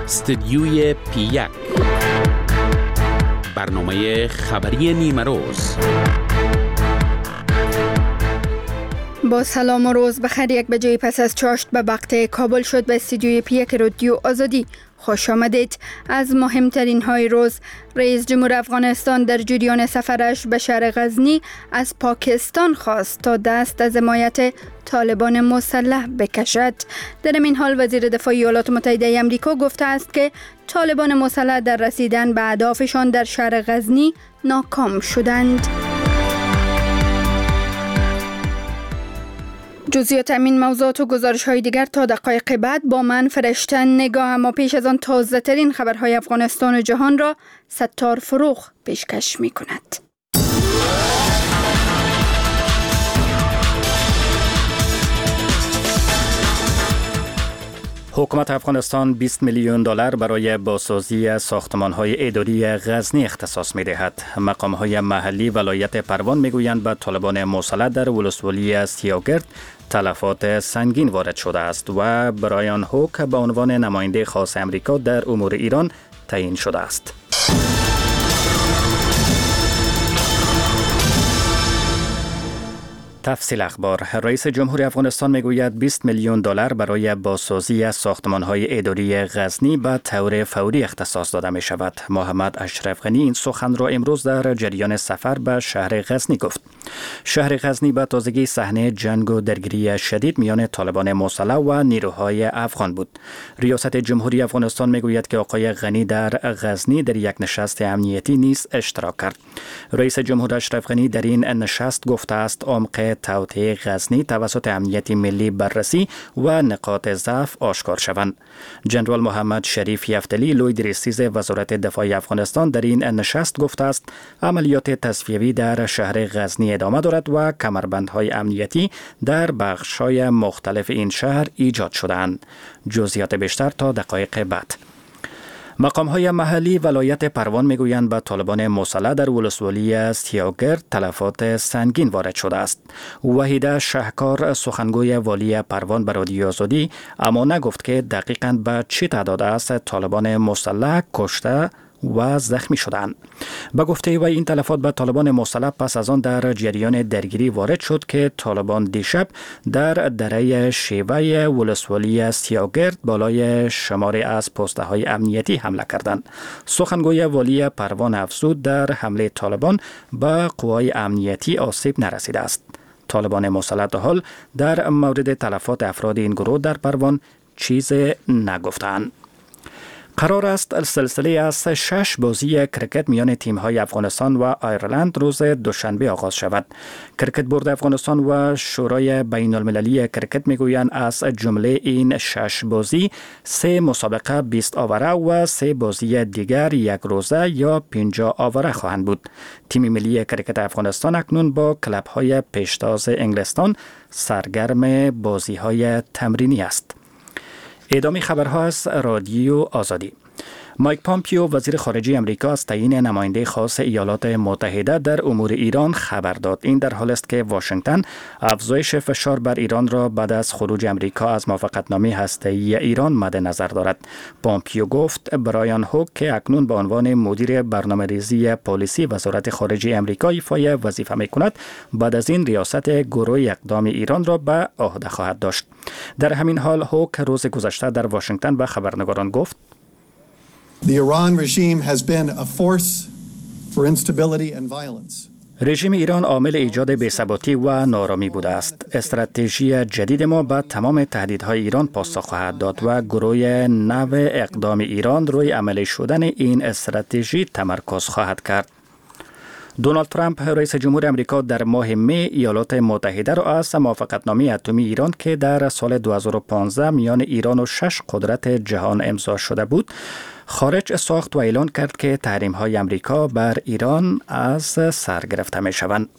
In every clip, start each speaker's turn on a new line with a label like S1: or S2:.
S1: استدیوی پی1 برنامه خبری نیمه روز.
S2: با سلام و روز بخیر. 1 بجه پس از چاشت به وقت کابل شد. به استودیوی پی1 رادیو آزادی خوش آمدید. از مهمترین های روز: رئیس جمهور افغانستان در جریان سفرش به شهر غزنی از پاکستان خواست تا دست از حمایت طالبان مسلح بکشد. در این حال وزیر دفاع ایالات متحده آمریکا گفته است که طالبان مسلح در رسیدن به اهدافشان در شهر غزنی ناکام شدند. جزئیات این موضوعات و گزارش‌های دیگر تا دقایق بعد با من فرشته نگاه. اما پیش از آن تازه ترین خبرهای افغانستان و جهان را ستار فروغ پیشکش می‌کند.
S3: حکومت افغانستان 20 میلیون دلار برای بازسازی ساختمان‌های اداری غزنی اختصاص می‌دهد. مقام‌های محلی ولایت پروان می‌گویند به طالبان مسلح در ولسوالی سیاگرد تلفات سنگین وارد شده است و برایان هوک به عنوان نماینده خاص امریکا در امور ایران تعیین شده است. تفصیل اخبار: رئیس جمهور افغانستان میگوید 20 میلیون دلار برای بازسازی ساختمان‌های اداری غزنی به طور فوری اختصاص داده می شود. محمد اشرف غنی این سخن را امروز در جریان سفر به شهر غزنی گفت. شهر غزنی به تازگی صحنه جنگ و درگیری شدید میان طالبان مسلح و نیروهای افغان بود. ریاست جمهوری افغانستان میگوید که آقای غنی در غزنی در یک نشست امنیتی نیز اشتراک کرد. رئیس جمهور اشرف غنی در این نشست گفته است عمق توطئه غزنی توسط امنیت ملی بررسی و نقاط ضعف آشکار شوند. جنرال محمد شریف یفتلی لوی رئیس وزارت دفاع افغانستان در این نشست گفته است عملیات تصفیوی در شهر غزنی ادامه دارد و کمربندهای امنیتی در بخش‌های مختلف این شهر ایجاد شده‌اند. جزئیات بیشتر تا دقایق بعد. مقام‌های محلی ولایت پروان میگویند به طالبان مسلح در ولسوالی سیاگرد تلفات سنگین وارد شده است. وحیده شهکار سخنگوی والی پروان به رادیو آزادی اما نگفت که دقیقاً به چه تعداد است طالبان مسلح کشته و زخمی شدند. با گفته و این تلفات به طالبان مسلح پس از آن در جریان درگیری وارد شد که طالبان دیشب در دره شیوه ولسوالی سیاگرد بالای شماری از پست‌های امنیتی حمله کردند. سخنگوی والی پروان افزود در حمله طالبان به قوای امنیتی آسیب نرسیده است. طالبان مسلح تا حال در مورد تلفات افراد این گروه در پروان چیز نگفتند. قرار است سلسله از 6 بازی کرکت میان تیم‌های افغانستان و آیرلند روز دوشنبه آغاز شود. کرکت بورد افغانستان و شورای بین المللی کرکت میگویند از جمله این 6 بازی 3 مسابقه 20 آوره و 3 بازی دیگر 1 روزه یا 50 آوره خواهند بود. تیم ملی کرکت افغانستان اکنون با کلب‌های پیشتاز انگلستان سرگرم بازی‌های تمرینی است. ادامه خبرها از رادیو آزادی. مایک پامپیو وزیر خارجه امریکا از تعیین نماینده خاص ایالات متحده در امور ایران خبر داد. این در حالی است که واشنگتن افزایش فشار بر ایران را بعد از خروج امریکا از موافقتنامه هسته‌ای ایران مد نظر دارد. پامپیو گفت برایان هوک که اکنون به عنوان مدیر برنامه‌ریزی پالیسی وزارت خارجه امریکا ایفای وظیفه می‌کند، بعد از این ریاست گروه اقدام ایران را به عهده خواهد داشت. در همین حال هوک روز گذشته در واشنگتن به خبرنگاران گفت
S4: The Iran regime has been a force for instability and violence.
S3: رژیم ایران عامل ایجاد بی‌ثباتی و نارامی بوده است. استراتژی جدید ما به تمام تهدیدهای ایران پاسخ خواهد داد و گروه نو اقدام ایران روی عملی شدن این استراتژی تمرکز خواهد کرد. دونالد ترامپ رئیس جمهور امریکا در ماه می ایالات متحده را از موافقتنامه اتمی ایران که در سال 2015 میان ایران و 6 قدرت جهان امضا شده بود خارج ساخت و اعلان کرد که تحریم‌های امریکا بر ایران از سر گرفته می‌شوند.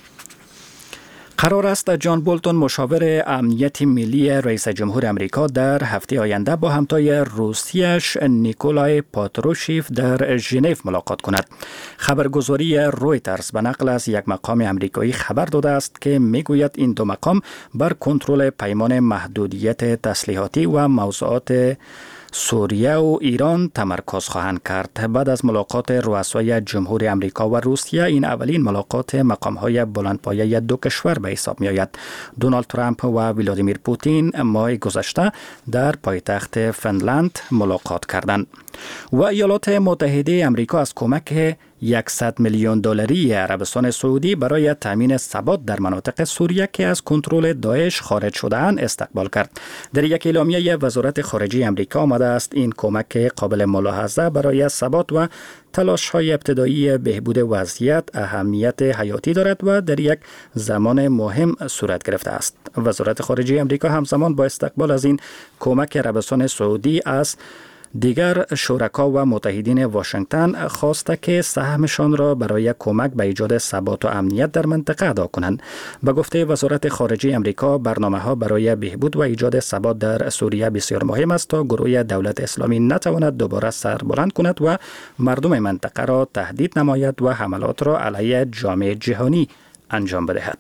S3: قرار است جان بولتون مشاور امنیت ملی رئیس جمهور امریکا در هفته آینده با همتای روسیش نیکولای پاتروشیف در ژنو ملاقات کند. خبرگزاری رویترز به نقل از یک مقام امریکایی خبر داده است که میگوید این دو مقام بر کنترل پیمان محدودیت تسلیحاتی و موضوعات سوریه و ایران تمرکز خواهند کرد. بعد از ملاقات رؤسای جمهوری امریکا و روسیه، این اولین ملاقات مقام‌های بلندپایه دو کشور به حساب می‌آید. دونالد ترامپ و ولادیمیر پوتین ماه گذشته در پایتخت فنلند ملاقات کردند. و ایالات متحده امریکا از کمک 100 میلیون دلاری عربستان سعودی برای تامین ثبات در مناطق سوریه که از کنترل داعش خارج شده‌اند استقبال کرد. در یک اعلامیه وزارت خارجه امریکا آمده است این کمک قابل ملاحظه برای ثبات و تلاش‌های ابتدایی بهبود وضعیت اهمیت حیاتی دارد و در یک زمان مهم صورت گرفته است. وزارت خارجه امریکا همزمان با استقبال از این کمک عربستان سعودی از دیگر شرکا و متحدین واشنگتن خواسته که سهمشان را برای کمک به ایجاد ثبات و امنیت در منطقه ادا کنند. به گفته وزارت خارجه امریکا، برنامه‌ها برای بهبود و ایجاد ثبات در سوریه بسیار مهم است تا گروه دولت اسلامی نتواند دوباره سر بلند کند و مردم منطقه را تهدید نماید و حملات را علیه جامعه جهانی انجام بدهد.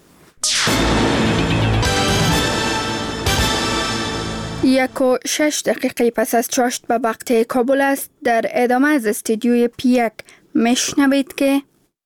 S2: 1:06 پس از چاشت به وقت کابل است. در ادامه از استودیوی پیک میشنوید که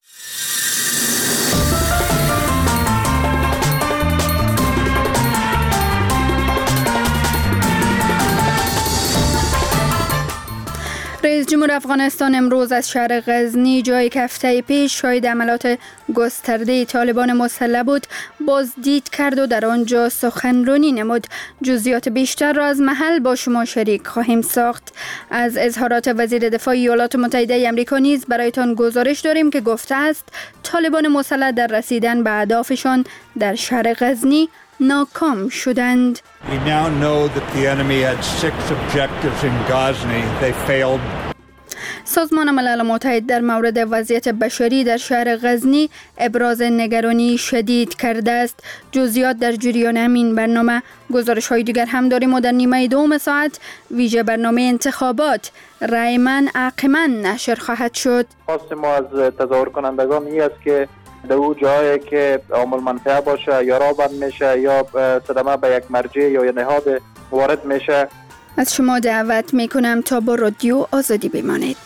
S2: رئیس جمهور افغانستان امروز از شهر غزنی، جایی که هفته پیش شاهد عملات گسترده طالبان مسلح بود، بازدید کرد و در آنجا سخنرانی نمود. جزئیات بیشتر را از محل با شما شریک خواهیم ساخت. از اظهارات وزیر دفاع ایالات متحده آمریکا نیز برایتان گزارش داریم که گفته است طالبان مسلح در رسیدن به اهدافشان در شهر غزنی ناکام شدند.
S5: We now know that the enemy had 6 objectives in Ghazni. They failed.
S2: سازمان ملل متحد در مورد وضعیت بشری در شهر غزنی ابراز نگرانی شدید کرده است. جزئیات در جریان همین برنامه. گزارش های دیگر هم داریم و در نیمه دوم ساعت ویژه برنامه انتخابات رایمن عاقمن نشر خواهد شد.
S6: خواست ما از تظاهر کنندگان این است که در او جایی که عامل منفعه باشه یا راه بند میشه یا صدمه به یک مرجع یا نهاد وارد میشه.
S2: از شما دعوت میکنم تا با رادیو آزادی بمانید.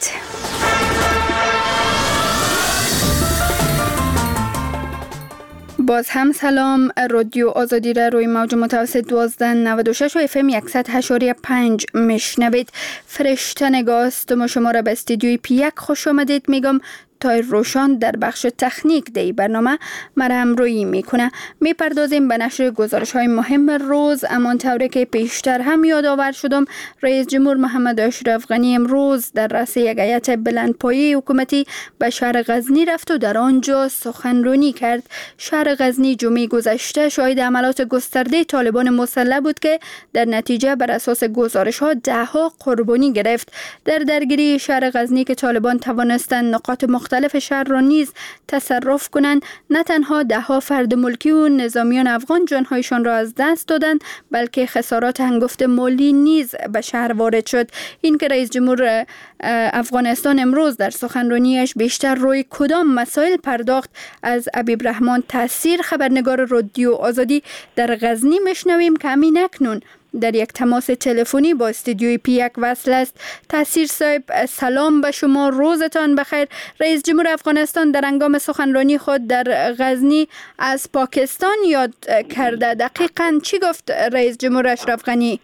S2: باز هم سلام. رادیو آزادی را روی موج متوسط 1296 و FM 100.5 میشنوید. فرشته نگاست و شما را به استودیوی پیک خوش آمدید میگم. تایر روشان در بخش تکنیک دی برنامه مرا همراهی میکنه. میپردازیم به نشر گزارش های مهم روز. امان طوری که پیشتر هم یادآور شدم، رئیس جمهور محمد اشرف غنی امروز در رأس یک هیئت بلندپایه حکومتی به شهر غزنی رفت و در آنجا سخنرانی کرد. شهر غزنی جمعه گذشته شاهد عملات گسترده طالبان مسلح بود که در نتیجه بر اساس گزارش ها 10 قربانی گرفت. در درگیری شهر غزنی که طالبان توانستند نقاط مختلف شهر را نیز تصرف کنند، نه تنها 10 فرد ملکی و نظامیان افغان جانهایشان را از دست دادند، بلکه خسارات هنگفت مالی نیز به شهر وارد شد. این که رئیس جمهور افغانستان امروز در سخنرانیش بیشتر روی کدام مسائل پرداخت، از حبیب رحمان تاثیر خبرنگار رادیو آزادی در غزنی میشنویم که همین اکنون در یک تماس تلفنی با استودیوی پیک وصل است. تاثیر صاحب، سلام به شما، روزتان بخیر. رئیس جمهور افغانستان در هنگام سخنرانی خود در غزنی از پاکستان یاد کرده. دقیقاً چی گفت رئیس جمهور اشرف غنی؟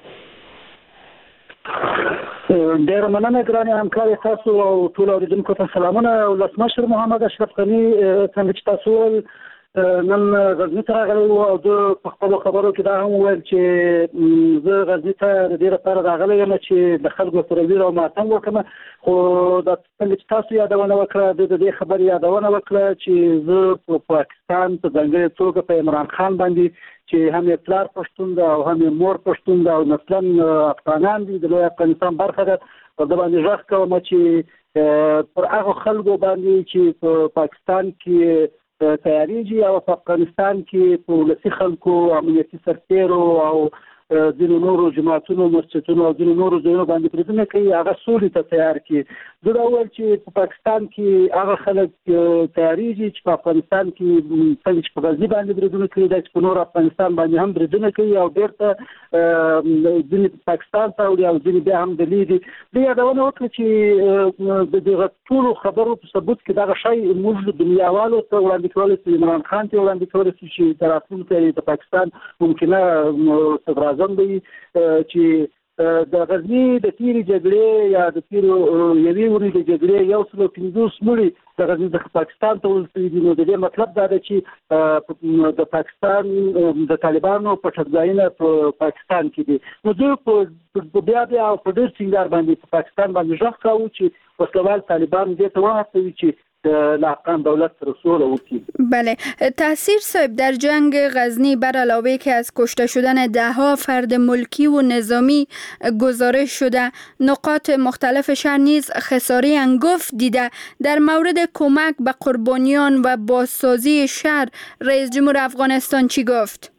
S7: ډیر مننه ګرانې همکار تاسو او ټول اوریدونکو ته سلامونه. ولسمشر محمد اشرف غني څنګه چې تاسو نن غزنی ته راغلی و او د په خپلو خبرو کې دا هم وویل چې زه غزني ته د دې لپاره راغلی یم چې د خلکو سره ویر او ماتم وکړم، خو دا څنګه چې تاسو یادونه وکړه د دې خبرې یادونه وکړه چې زه په پاکستان په ځانګړې توګه په عمران خان باندې چې هم یې پلار پښتون ده او هم یې مور پښتون ده او مثلا افغانان دي د لوی افغانستان برخه ده، او د باندې غږ کوم چې پر هغه خلکو باندې چې په پاکستان کې تیاریږي او په افغانستان کې په ولسي خلکو امنیتي سرتیرو او ځینو نورو جماعتونو مسجدونو او ځینو نورو ځایونو باندې بریدونه کوي هغه سولې ته تیار کړي. زه دا وایم چې په پاکستان کې هغه خلک تیاریږي چې په افغانستان کې څنګه چې په غزني باندې بریدونه کوي دا چې په نور افغانستان باندې هم بریدونه کوي او بیرته ځینې پاکستان ته وړي او ځینې بیا هم دلې دي. دوی یادونه وکړه چې د دغه ټولو خبرو په ثبوت کې دغه شی موږ دنیاوالو ته وړاندې کولی شو، عمران خان ته وړاندې کولی شو چې تر راتلونکي د پاکستان ممکنه صدراعظم دی چې د غزني د تیرې جګړې یا د تیرو یوې ورځې د جګړې 150 مړي د غزني د پاکستان ته ورسېدي دي. نو د دې مطلب دا دی چې د پاکستان د طالبانو پټګاینه په پاکستان کې دي. نو دوی په بیا په ډېر ټینګار باندې په پاکستان باندې ژغ کاوه چې وسلوال طالبان دې ته وهڅوي چې افغان دولت رسول وکړي.
S2: بله، تاثیر صاحب در جنگ غزنی بر علاوه که از کشته شدن دهها فرد ملکی و نظامی گزارش شده، نقاط مختلف شهر نیز خساره انگفت دیده. در مورد کمک به قربانیان و بازسازی شهر رئیس جمهور افغانستان چی گفت؟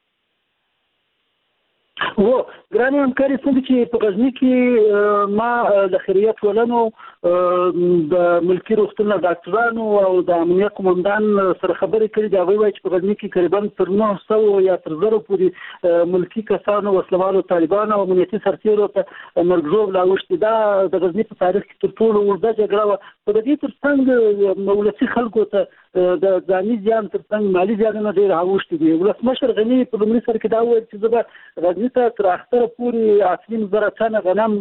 S7: ګرانې همکاري څنګه چې په غزني کې ما د خیریت ټولنو د ملکي روغتون ډاکټرانو او د امنیت قومندان سره خبرې کړې دي. هغوی وایي چې په غزني کې تقریبا تر 900 یا تر 1000 پورې ملکي کسانو وسلوالو طالبانو او امنیتي سرتیرو ته مرګ ژوبله اوښتې. دا د غزني په تاریخ کې تر ټولو اوږده جګړه وه. په دې ترڅنګ ولسي خلکو ته د ځاني زیان ترڅنګ مالي زیانونه ډېر اوښتي دي. ولسمشر غني په لومړي سر کې دا وویل چې زه به غزني ته تر اختره پورې 8,000 ټنه غنم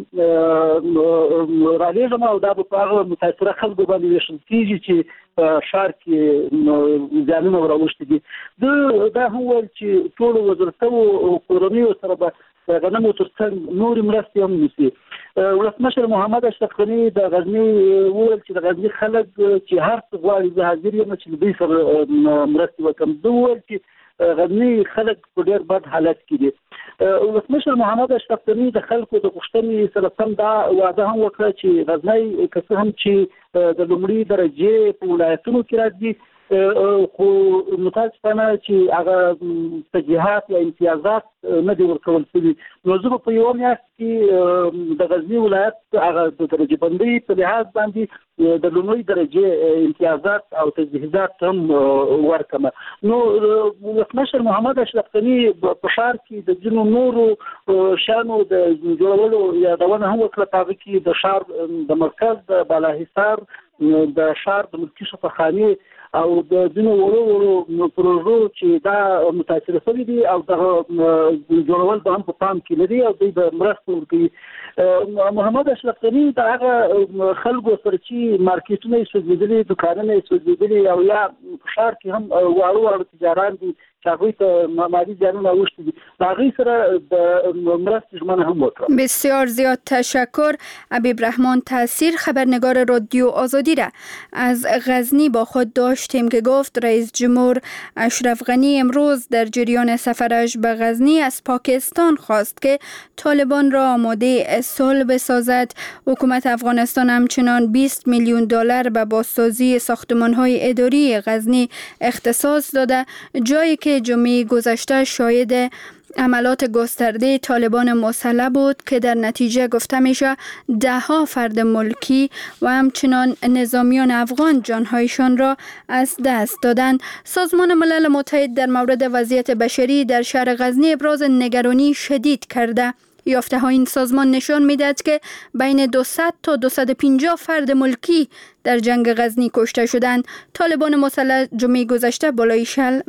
S7: رالېږم او دا به په هغه متاثره خلکو باندې ویشل کېږي چې په ښار کې زیانونه ور اوښتي دي. دا هم وویل چې ټولو وزارتونو کورنیو سره به د غنمو ترڅنګ نورې مرستې هم نیسي. ولسمشر محمد اشرف غني د غزني وویل چې د غزني خلک چې هر څه غواړي زه حاضر یم چې دوی سره مرستې وکړم. زه وویل چې غزني خلک په ډېر بد حالت کې دي. ولسمشر محمد اشرف غني د خلکو د غوښتنې سره سم دا وعده هم وکړه چې غزني که څه هم چې د لومړي درجې په ولایتونو کې راځي خو متاسفانه چې هغه تجهیزات یا امتیازات نه دي ورکول شوي. نو زه په یوه میاشت کې د غزني ولایت هغه د درجې بندۍ په لحاظ باندې د لومړۍ درجې امتیازات او تجهیزات هم ورکړم. نو ولسمشر محمد اشرف غني په ښار کې د ځینو نورو شیانو د جوړولو یادونه هم وکړه. په هغه کې د ښار د مرکز د بالاحصار د ښار د ملکي شفاخانې او د ځینو وړو پروژو چې دا متاثره شوي دي او دغه جوړول به هم په پام کې لري او دوی به مرسته ورکوي. محمد اشرف غني د هغه خلکو سره چې مارکیټونه یې سوځېدلي، دوکانونه یې سوځېدلي او یا په ښار کې هم واړه تجاران دي چې هغوی ته مالي زیانونه اوښتي دي، د هغوی سره د مرستې ژمنه هم وکړه.
S2: بسیار زیاد تشکر. حبیب رحمان تاثیر، خبرنگار رادیو آزادی را از غزنی با خود داشتیم که گفت رئیس جمهور اشرف غنی امروز در جریان سفرش به غزنی از پاکستان خواست که طالبان را آماده صلح بسازد. حکومت افغانستان همچنان 20 میلیون دلار به بازسازی ساختمان‌های اداری غزنی اختصاص داده، جایی که جمعه گذشته شاهد عملات گسترده طالبان مسلح بود که در نتیجه گفته میشه 10 فرد ملکی و همچنان نظامیان افغان جانهایشان را از دست دادند. سازمان ملل متحد در مورد وضعیت بشری در شهر غزنی ابراز نگرانی شدید کرده. یافته ها این سازمان نشان میدهد که بین 200 تا 250 فرد ملکی در جنگ غزنی کشته شدند. طالبان مسلح جمعه گذشته بالای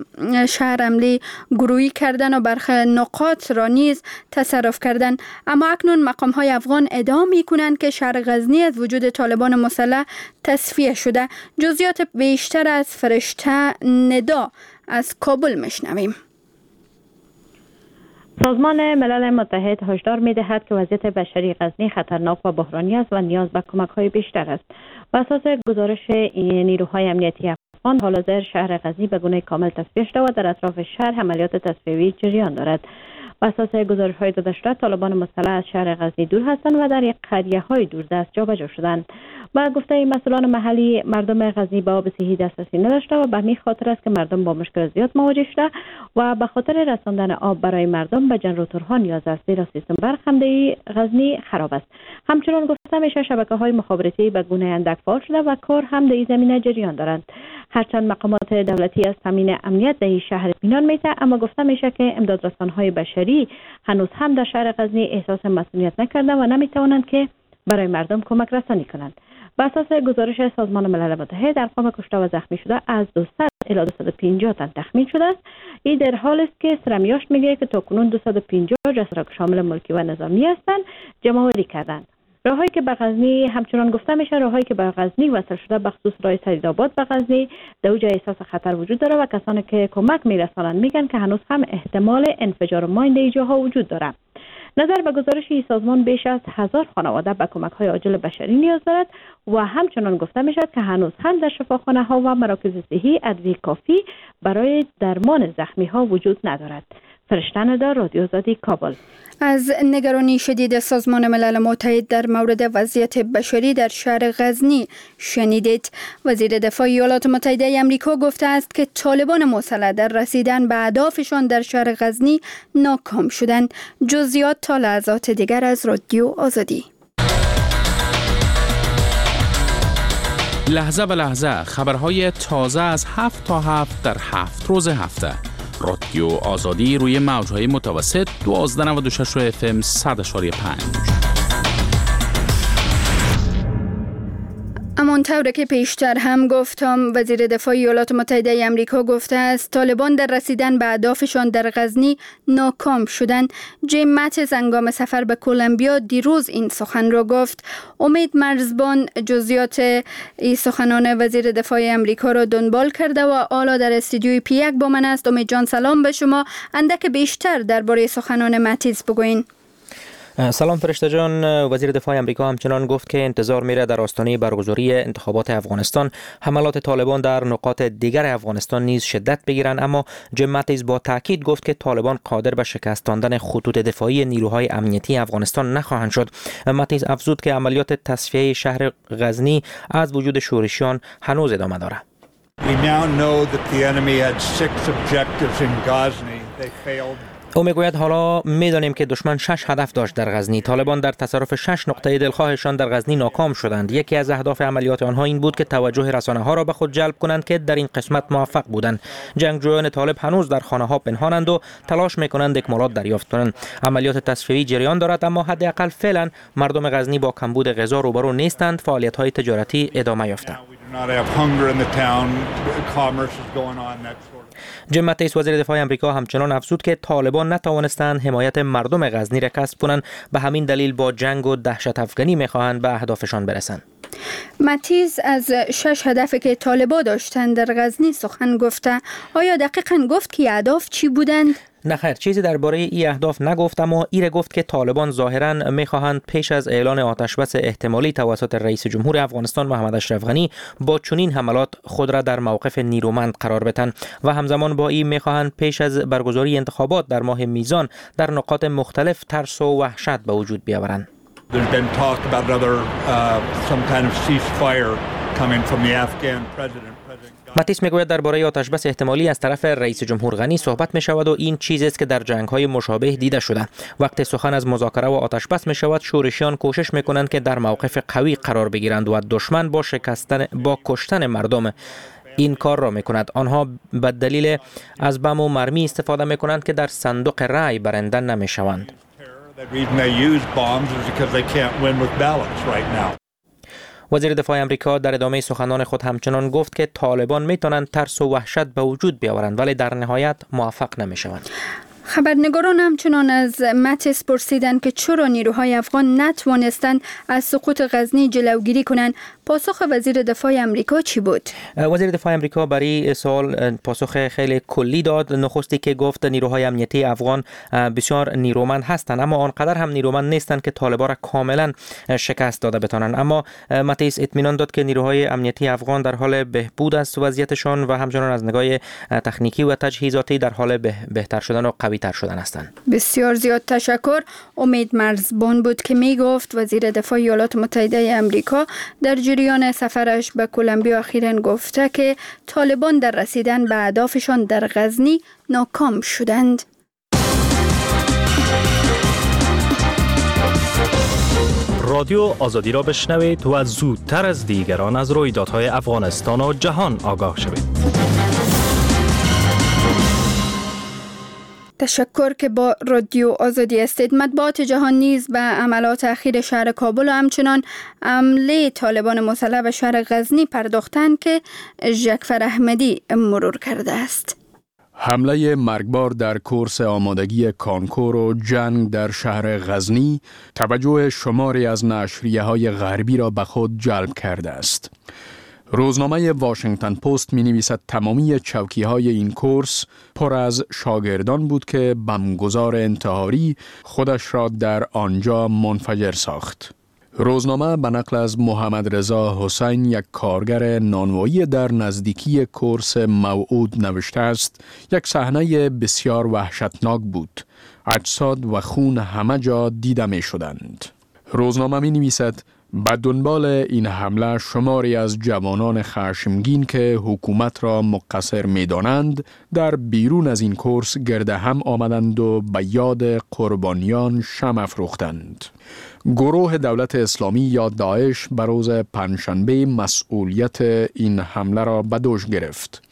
S2: شهر حمله گروهی کردند و برخی نقاط را نیز تصرف کردند. اما اکنون مقام های افغان ادعا می کنند که شهر غزنی از وجود طالبان مسلح تصفیه شده. جزئیات بیشتر از فرشته ندا از کابل میشنویم.
S8: سازمان ملل متحد هشدار می‌دهد که وضعیت بشری غزنی خطرناک و بحرانی است و نیاز به کمک‌های بیشتر است. بر اساس گزارش نیروهای امنیتی افغان، حال حاضر شهر غزنی به گونه کامل تصفیه شده و در اطراف شهر عملیات تصفیه‌ای جریان دارد. بر اساس گزارش‌های داده شده، طالبان مسلح از شهر غزنی دور هستند و در یک قریه‌های دوردست جابجا شدند. و گفته مسئولان محلی مردم غزنی به آب صحی دسترسی نداشته و به همین خاطر است که مردم با مشکل زیاد مواجه شده و به خاطر رساندن آب برای مردم به جنراتورها نیاز است، زیرا سیستم برق خمده‌ای غزنی خراب است. همچنان گفته میشه شبکه‌های مخابراتی به گونه اندک فعال شده و کار هم در این زمینه جریان دارند. هرچند مقامات دولتی از تامین امنیت در این شهر اطمینان میده، اما گفته میشه که امدادرسان‌های بشری هنوز هم در شهر غزنی احساس مسئولیت نکرده و نمیتوانند که برای مردم کمک رسانی کنند. بر اساس گزارش سازمان ملل متحد، ارقام کشته و زخمی شده از 200 الی 250 تن تخمین شده است. این در حال است که سرمیاشت میگه که تاکنون 250 جسد که شامل ملکی و نظامی هستند جمع‌آوری کردند. راههایی که به غزنی همچنان گفته میشه راههایی که به غزنی وصل شده به خصوص راه سیدآباد به غزنی در اوج احساس خطر وجود داره و کسانی که کمک میرسانند میگن که هنوز هم احتمال انفجار ماین در اینجاها وجود داره. نظر به گزارش این سازمان بیش از 1000 خانواده به کمک‌های عاجل بشری نیاز دارد و همچنان گفته میشد که هنوز هم در شفاخانه‌ها و مراکز صحی ادویه کافی برای درمان زخمی‌ها وجود ندارد. فرشته ندار، رادیو آزادی، کابل.
S2: از نگرانی شدید سازمان ملل متحد در مورد وضعیت بشری در شهر غزنی شنیدید. وزیر دفاع ایالات متحده آمریکا گفته است که طالبان مسلح در رسیدن به اهدافشان در شهر غزنی ناکام شدند. جزئیات تا لحظات دیگر از رادیو آزادی.
S1: لحظه به لحظه خبرهای تازه از 7 تا 7 در 7 روز هفته. رادیو آزادی روی موج‌های متوسط 1296 FM 100.5.
S2: همانطور که پیشتر هم گفتم، وزیر دفاع ایالات متحده آمریکا گفته است طالبان در رسیدن به اهدافشان در غزنی ناکام شدند. جیم ماتیس هنگام سفر به کلمبیا دیروز این سخن را گفت. امید مرزبان جزئیات این سخنان وزیر دفاع آمریکا را دنبال کرده و حالا در استودیوی پیک با من است. امید جان، سلام به شما. اندک بیشتر درباره سخنان ماتیس بگوین.
S9: سلام فرشته جان. وزیر دفاع آمریکا همچنان گفت که انتظار میره در آستانه برگزاری انتخابات افغانستان حملات طالبان در نقاط دیگر افغانستان نیز شدت بگیرند، اما جیم ماتیس با تاکید گفت که طالبان قادر به شکستاندن خطوط دفاعی نیروهای امنیتی افغانستان نخواهند شد. ماتیس افزود که عملیات تصفیه شهر غزنی از وجود شورشیان هنوز ادامه دارد.
S5: We now know that the enemy had 6 objectives in Ghazni. They failed.
S9: او میگوید حالا میدانیم که دشمن 6 هدف داشت در غزنی. طالبان در تصرف 6 نقطه دلخواهشان در غزنی ناکام شدند. یکی از اهداف عملیات آنها این بود که توجه رسانه‌ها را به خود جلب کنند که در این قسمت موفق بودند. جنگجویان طالب هنوز در خانه‌ها پنهانند و تلاش میکنند اکمالات دریافت کنند. عملیات تصفیه‌ای جریان دارد، اما حداقل فعلا مردم غزنی با کمبود غذا روبرو نیستند. فعالیت‌های تجارتی ادامه یافته. جیم ماتیس وزیر دفاع آمریکا همچنان افزود که طالبان نتوانستند حمایت مردم غزنی را کسب کنند، به همین دلیل با جنگ و دهشت افکنی میخواهند به اهدافشان برسند.
S2: ماتیس از 6 هدفی که طالبان داشتند در غزنی سخن گفته. آیا دقیقاً گفت که اهداف چی بودند؟
S9: نه خیر، چیزی درباره این اهداف نگفت، اما ایره گفت که طالبان ظاهراً میخواهند پیش از اعلان آتشبس احتمالی توسط رئیس جمهور افغانستان محمد اشرف غنی با چنین حملات خود را در موقف نیرومند قرار بدهند و همزمان با این میخواهند پیش از برگزاری انتخابات در ماه میزان در نقاط مختلف ترس و وحشت به وجود بیاورند.
S5: There's been talk about another some kind of ceasefire coming from the Afghan president.
S9: ماتیس میگوید درباره آتشبس احتمالی از طرف رئیس جمهور غنی صحبت می شود و این چیزی است که در جنگ‌های مشابه دیده شده. وقتی سخن از مذاکره و آتشبس می شود، شورشیان کوشش می کنند که در موقف قوی قرار بگیرند و دشمن با کشتن مردم این کار را می کند. آنها به دلیل از بم و مرمی استفاده می کنند که در صندوق رای برنده نمی شوند. وزیر دفاع آمریکا در ادامه سخنان خود همچنان گفت که طالبان میتونند ترس و وحشت به وجود بیاورند ولی در نهایت موفق نمیشوند.
S2: خبرنگاران همچنان از ماتیس پرسیدند که چرا نیروهای افغان نتوانستند از سقوط غزنی جلوگیری کنند. پاسخ وزیر دفاع آمریکا چی بود؟
S9: وزیر دفاع آمریکا برای سوال پاسخ خیلی کلی داد. نخستی که گفت نیروهای امنیتی افغان بسیار نیرومند هستند، اما آنقدر هم نیرومند نیستند که طالبان را کاملا شکست داده بتوانند. اما ماتیس اطمینان داد که نیروهای امنیتی افغان در حال بهبود است وضعیتشان و همچنان از نگاه تکنیکی و تجهیزاتی در حال بهتر شدن و قوی تر شدن هستند.
S2: بسیار زیاد تشکر. امید مرزبان بود که می گفت وزیر دفاع ایالات متحده آمریکا در جریان سفرش به کلمبیا اخیراً گفته که طالبان در رسیدن به اهدافشان در غزنی ناکام شدند.
S10: رادیو آزادی را بشنوید و زودتر از دیگران از رویدادهای افغانستان و جهان آگاه شوید.
S2: تشکر که با رادیو آزادی هستید. مطبوعات جهان نیز به عملات اخیر شهر کابل و همچنان حمله طالبان مسلح به شهر غزنی پرداختند که جعفر احمدی مرور کرده است.
S1: حمله مرگبار در کورس آمادگی کانکور و جنگ در شهر غزنی توجه شماری از نشریه‌های غربی را به خود جلب کرده است. روزنامه واشنگتن پست می نویسد تمامی چوکی‌های این کورس پر از شاگردان بود که بمبگذار انتحاری خودش را در آنجا منفجر ساخت. روزنامه به نقل از محمد رضا حسین، یک کارگر نانوایی در نزدیکی کورس موعود نوشته است: یک صحنه بسیار وحشتناک بود. اجساد و خون همه جا دیده می شدند. روزنامه می نویسد به دنبال این حمله شماری از جوانان خشمگین که حکومت را مقصر می دانند در بیرون از این کورس گرد هم آمدند و به یاد قربانیان شمع افروختند. گروه دولت اسلامی یا داعش بر روز پنجشنبه مسئولیت این حمله را به دوش گرفت.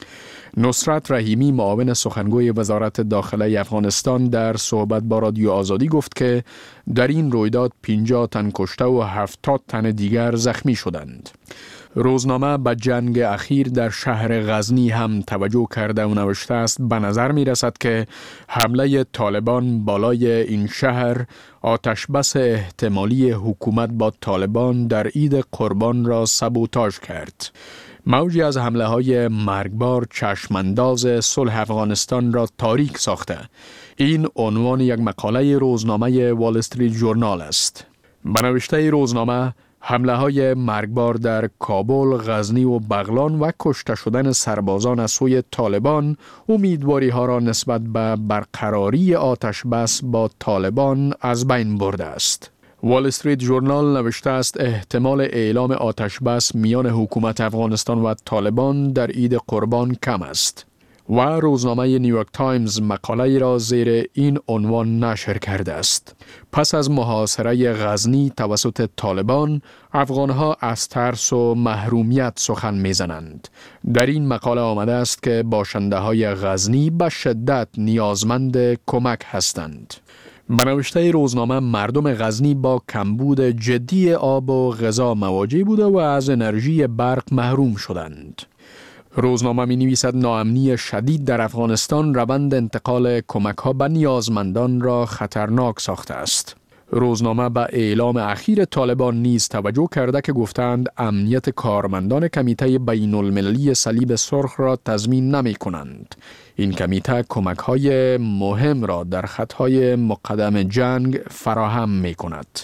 S1: نصرت رحیمی، معاون سخنگوی وزارت داخله افغانستان، در صحبت با رادیو آزادی گفت که در این رویداد 50 تن کشته و 70 تن دیگر زخمی شدند. روزنامه به جنگ اخیر در شهر غزنی هم توجه کرده و نوشته است: به نظر می رسد که حمله طالبان بالای این شهر آتشبس احتمالی حکومت با طالبان در عید قربان را سابوتاژ کرد. موجی از حمله های مرگبار چشمانداز صلح افغانستان را تاریک ساخته. این عنوان یک مقاله روزنامه وال استریت ژورنال است. به نوشته روزنامه، حمله های مرگبار در کابل، غزنی و بغلان و کشته شدن سربازان از سوی طالبان امیدواری ها را نسبت به برقراری آتش بس با طالبان از بین برده است. وال استریت ژورنال نوشته است احتمال اعلام آتش بس میان حکومت افغانستان و طالبان در عید قربان کم است. و روزنامه نیویورک تایمز مقاله را زیر این عنوان نشر کرده است: پس از محاصره غزنی توسط طالبان، افغانها از ترس و محرومیت سخن میزنند. در این مقاله آمده است که باشنده های غزنی به شدت نیازمند کمک هستند. به نوشته روزنامه، مردم غزنی با کمبود جدی آب و غذا مواجه بوده و از انرژی برق محروم شدند. روزنامه می نویسد ناامنی شدید در افغانستان روند انتقال کمک ها به نیازمندان را خطرناک ساخته است. روزنامه به اعلام اخیر طالبان نیز توجه کرده که گفتند امنیت کارمندان کمیته بین المللی صلیب سرخ را تضمین نمی کنند. این کمیته کمک های مهم را در خطهای مقدم جنگ فراهم می کند.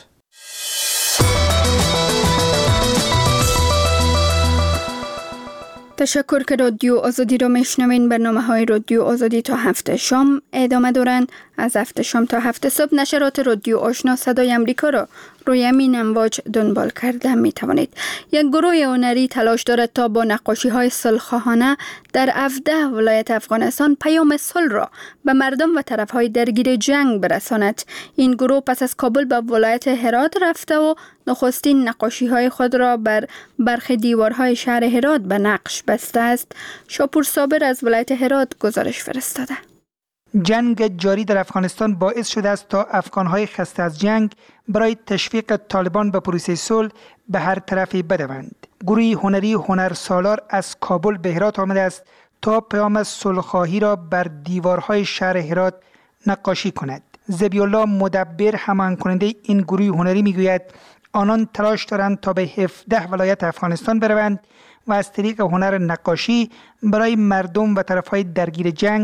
S2: تشکر که رادیو آزادی را میشنوین. برنامه‌های رادیو آزادی تا 7 شام ادامه دارند. از 7 شام تا 7 صبح نشرات رادیو آشنا صدای امریکا را روی همین امواج دنبال کرده می توانید. یک گروه هنری تلاش دارد تا با نقاشی‌های صلح‌خواهانه در 17 ولایت افغانستان پیام صلح را به مردم و طرف‌های درگیر جنگ برساند. این گروه پس از کابل به ولایت هرات رفته و نخستین نقاشی‌های خود را بر برخی دیوارهای شهر هرات به نقش بسته است. شاپور صابر از ولایت هرات گزارش فرستاده.
S11: جنگ جاری در افغانستان باعث شده است تا افغان‌های خسته از جنگ برای تشویق طالبان به پروسه صلح به هر طرفی بدوند. گروهی هنری هنرسالار از کابل به هرات آمده است تا پیام صلح‌خواهی را بر دیوارهای شهر هرات نقاشی کند. ذبی‌الله مدبر همان کننده این گروه هنری میگوید آنان تلاش دارند تا به 17 ولایت افغانستان بروند و از طریق هنر نقاشی برای مردم و طرف‌های درگیر جنگ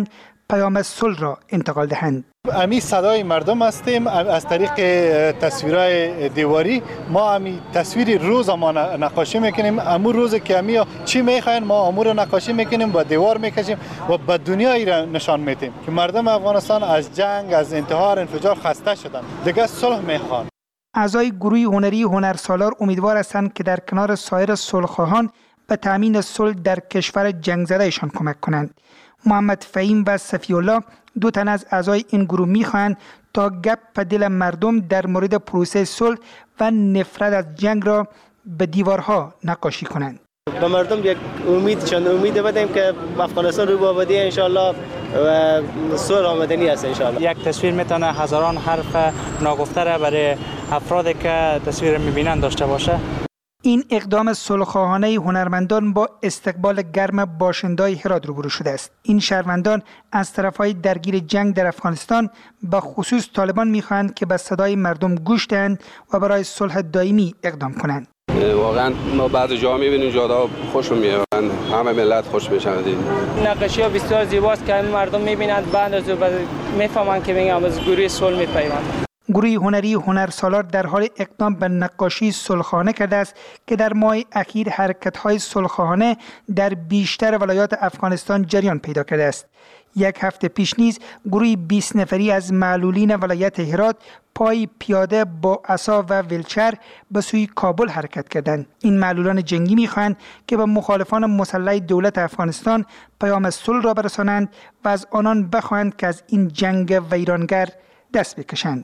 S11: پیام صلح را انتقال دهند.
S12: امی صدای مردم هستیم. از طریق تصویرهای دیواری ما امی تصویر روز ما نقاشی میکنیم. امور روز که امی چی میخواین ما امور رو نقاشی میکنیم، با دیوار میکشیم و به دنیایی را نشان میدیم که مردم افغانستان از جنگ، از انتحار، انفجار خسته شدن، دیگه صلح میخوان.
S11: اعضای گروه هنری هنرسالار امیدوار هستند که در کنار سایر صلح‌خواهان به تامین صلح در کشور جنگ زدهشان کمک کنند. محمد فهیم و صفی الله دو تن از اعضای این گروه میخواهند تا گپ به دل مردم در مورد پروسه صلح و نفرت از جنگ را به دیوارها نقاشی کنند.
S13: به مردم یک امید بدیم که افغانستان رو به آبادی ان شاء الله و صلح آمدنی است ان شاء الله.
S14: یک تصویر میتونه هزاران حرف ناگفته را برای افرادی که تصویر میبینن داشته باشه.
S11: این اقدام صلح‌خواهانه هنرمندان با استقبال گرم باشنده‌های هرات روبرو شده است. این شهروندان از طرف‌های درگیر جنگ در افغانستان به خصوص طالبان می‌خواهند که به صدای مردم گوش دهند و برای صلح دائمی اقدام کنند.
S15: واقعا ما بعضی جا می‌بینیم جادا خوش میاد، همه ملت خوش میشن.
S14: نقاشی‌ها بسیار زیباست که مردم می‌بینند بعد از می‌فهمند که میگم از گروه صلح می‌پیوندند.
S11: گروه هنری هنرسالار در حال اقدام به نقاشی صلح‌خواهانه کرده است که در ماه اخیر حرکت‌های صلح‌خواهانه در بیشتر ولایات افغانستان جریان پیدا کرده است. یک هفته پیش نیز گروه 20 نفری از معلولین ولایت هرات پای پیاده با عصا و ویلچر به سوی کابل حرکت کردند. این معلولان جنگی می‌خواهند که به مخالفان مسلح دولت افغانستان پیام صلح را برسانند و از آنان بخواهند که از این جنگ ویرانگر دست بکشند.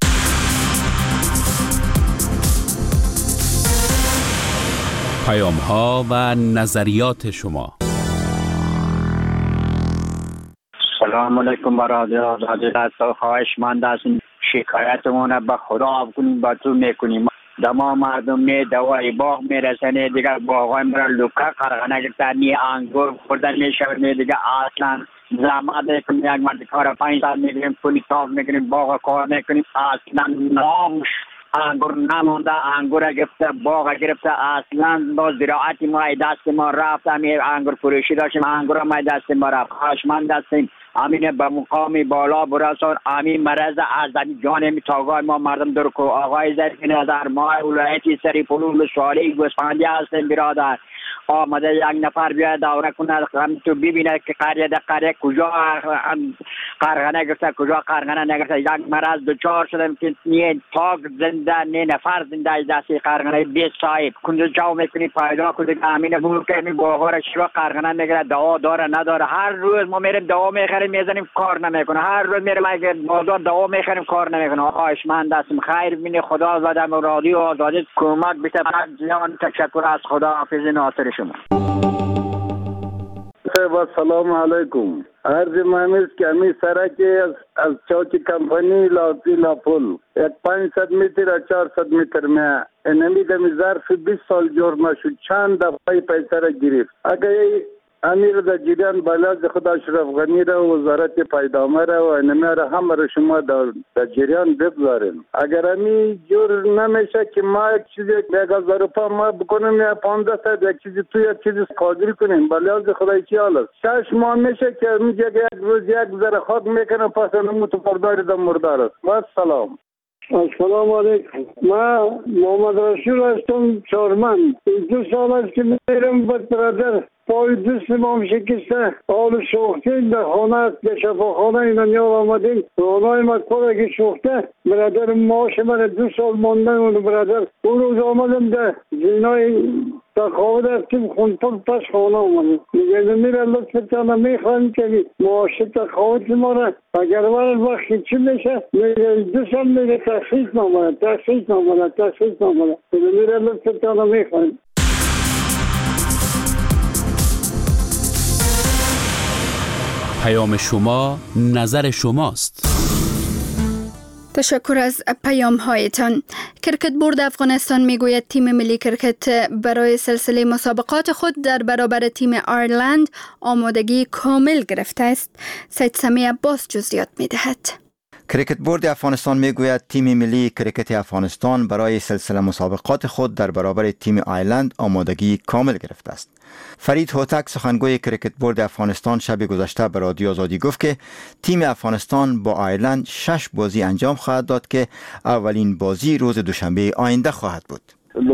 S16: پیام ها و نظریات شما.
S17: سلام علیکم برادر آزادی هستم. خواهشمند هستیم شکایتمون به خدا بکنیم، با تو میکنیم. دما مردم می دوای باغ میرسنه دیگه باغای مرا لوکا قرغنه گرفته، نی انگور خوردن میشود، نی دیگه اصلا زحمت کنیم. یک مرد کار 5 سال میگیریم، پولی تاف میکنیم، باغ کار میکنیم، اصلا نامش انگور نمونده. انگور گرفته، باغ گرفته، اصلا با زراعت ما دست ما رفت. همین انگور فروشی داشتیم، انگور ما دست ما رفت. خواهشمند هستیم امین به مقام بالا برسان. امین مرض از جان تاگاه ما مردم درکو. آقای زرفین در ما ولایتی سری پلول سوالی گوسفندی هستیم برادر. آمده یک نفر بیاد دوره کنه تو ببینه که قریه کجا قرغنه گرفته کجا قرغنه نگرفته. یک مرض دچار شدم که نه پاک زنده نه نفر زنده از دستی قرغنه 20 صاحب کنجا جاو میکنی پیدا کنی امین بور که می باغار شروع قرغنه میگیره، دوا داره نداره. هر روز ما میریم دوا میخریم میزنیم کار نمیکنه. هر روز میریم اگه بازار دوا میخریم کار نمیکنه. خواهشمند هستم خیر ببینی خدا زدم رادیو آزادی کمک بشه. جان تشکر از خدا حافظ ناصر شما.
S18: سلام علیکم. عرض مهمیز که همی سرکی از چوکی کمپانی لاپول 500 متر 400 متر می انمی دمی ظرف 20 سال جور نشد. چند دفعه پیسه را گرفت. اگر امیر در جریان بالا خدا اشرف غنی را وزارت پیدامه را و انمی را همه را شما در جریان بگذارین. اگر امی جور نمیشه که ما یک چیزی 1000 روپا ما بکنیم یا 15 تا یک چیزی تو یک چیزی قادری کنیم بالا خدا چی حال است. 6 ماه میشه که میگه یک روز یک ذره خاک میکنه پس اون تو پرداری در مردار است. با سلام.
S19: السلام علیکم. من محمد رسول هستم چارمن. 2 سال است که میرم با برادر پای دست ما شکسته حال سوخته در خانه در شفاخانه اینا نیار آمدیم. رانای ما کار شوخته برادر ماش من 2 سال ماندن اون برادر اون روز آمدم در زینای تقاوه رفتیم خونپل پس خانه آمدیم. میگه میره لطفتانه میخواهیم که ماش تقاوت ما را اگر وقتی چی میشه میگه 2 سال میگه تخصیص نامده میره لطفتانه میخواهیم.
S16: پیام شما نظر شماست.
S2: تشکر از پیام هایتان. کرکت بورد افغانستان میگوید تیم ملی کرکت برای سلسله مسابقات خود در برابر تیم آیرلند آمادگی کامل گرفته است. سید سمی عباس جزئیات میدهد.
S20: کریکت بورد افغانستان میگوید تیم ملی کریکت افغانستان برای سلسله مسابقات خود در برابر تیم آیلند آمادگی کامل گرفته است. فرید هوتک سخنگوی کریکت بورد افغانستان شب گذشته به رادیو آزادی گفت که تیم افغانستان با آیرلند 6 بازی انجام خواهد داد که اولین بازی روز دوشنبه آینده خواهد بود.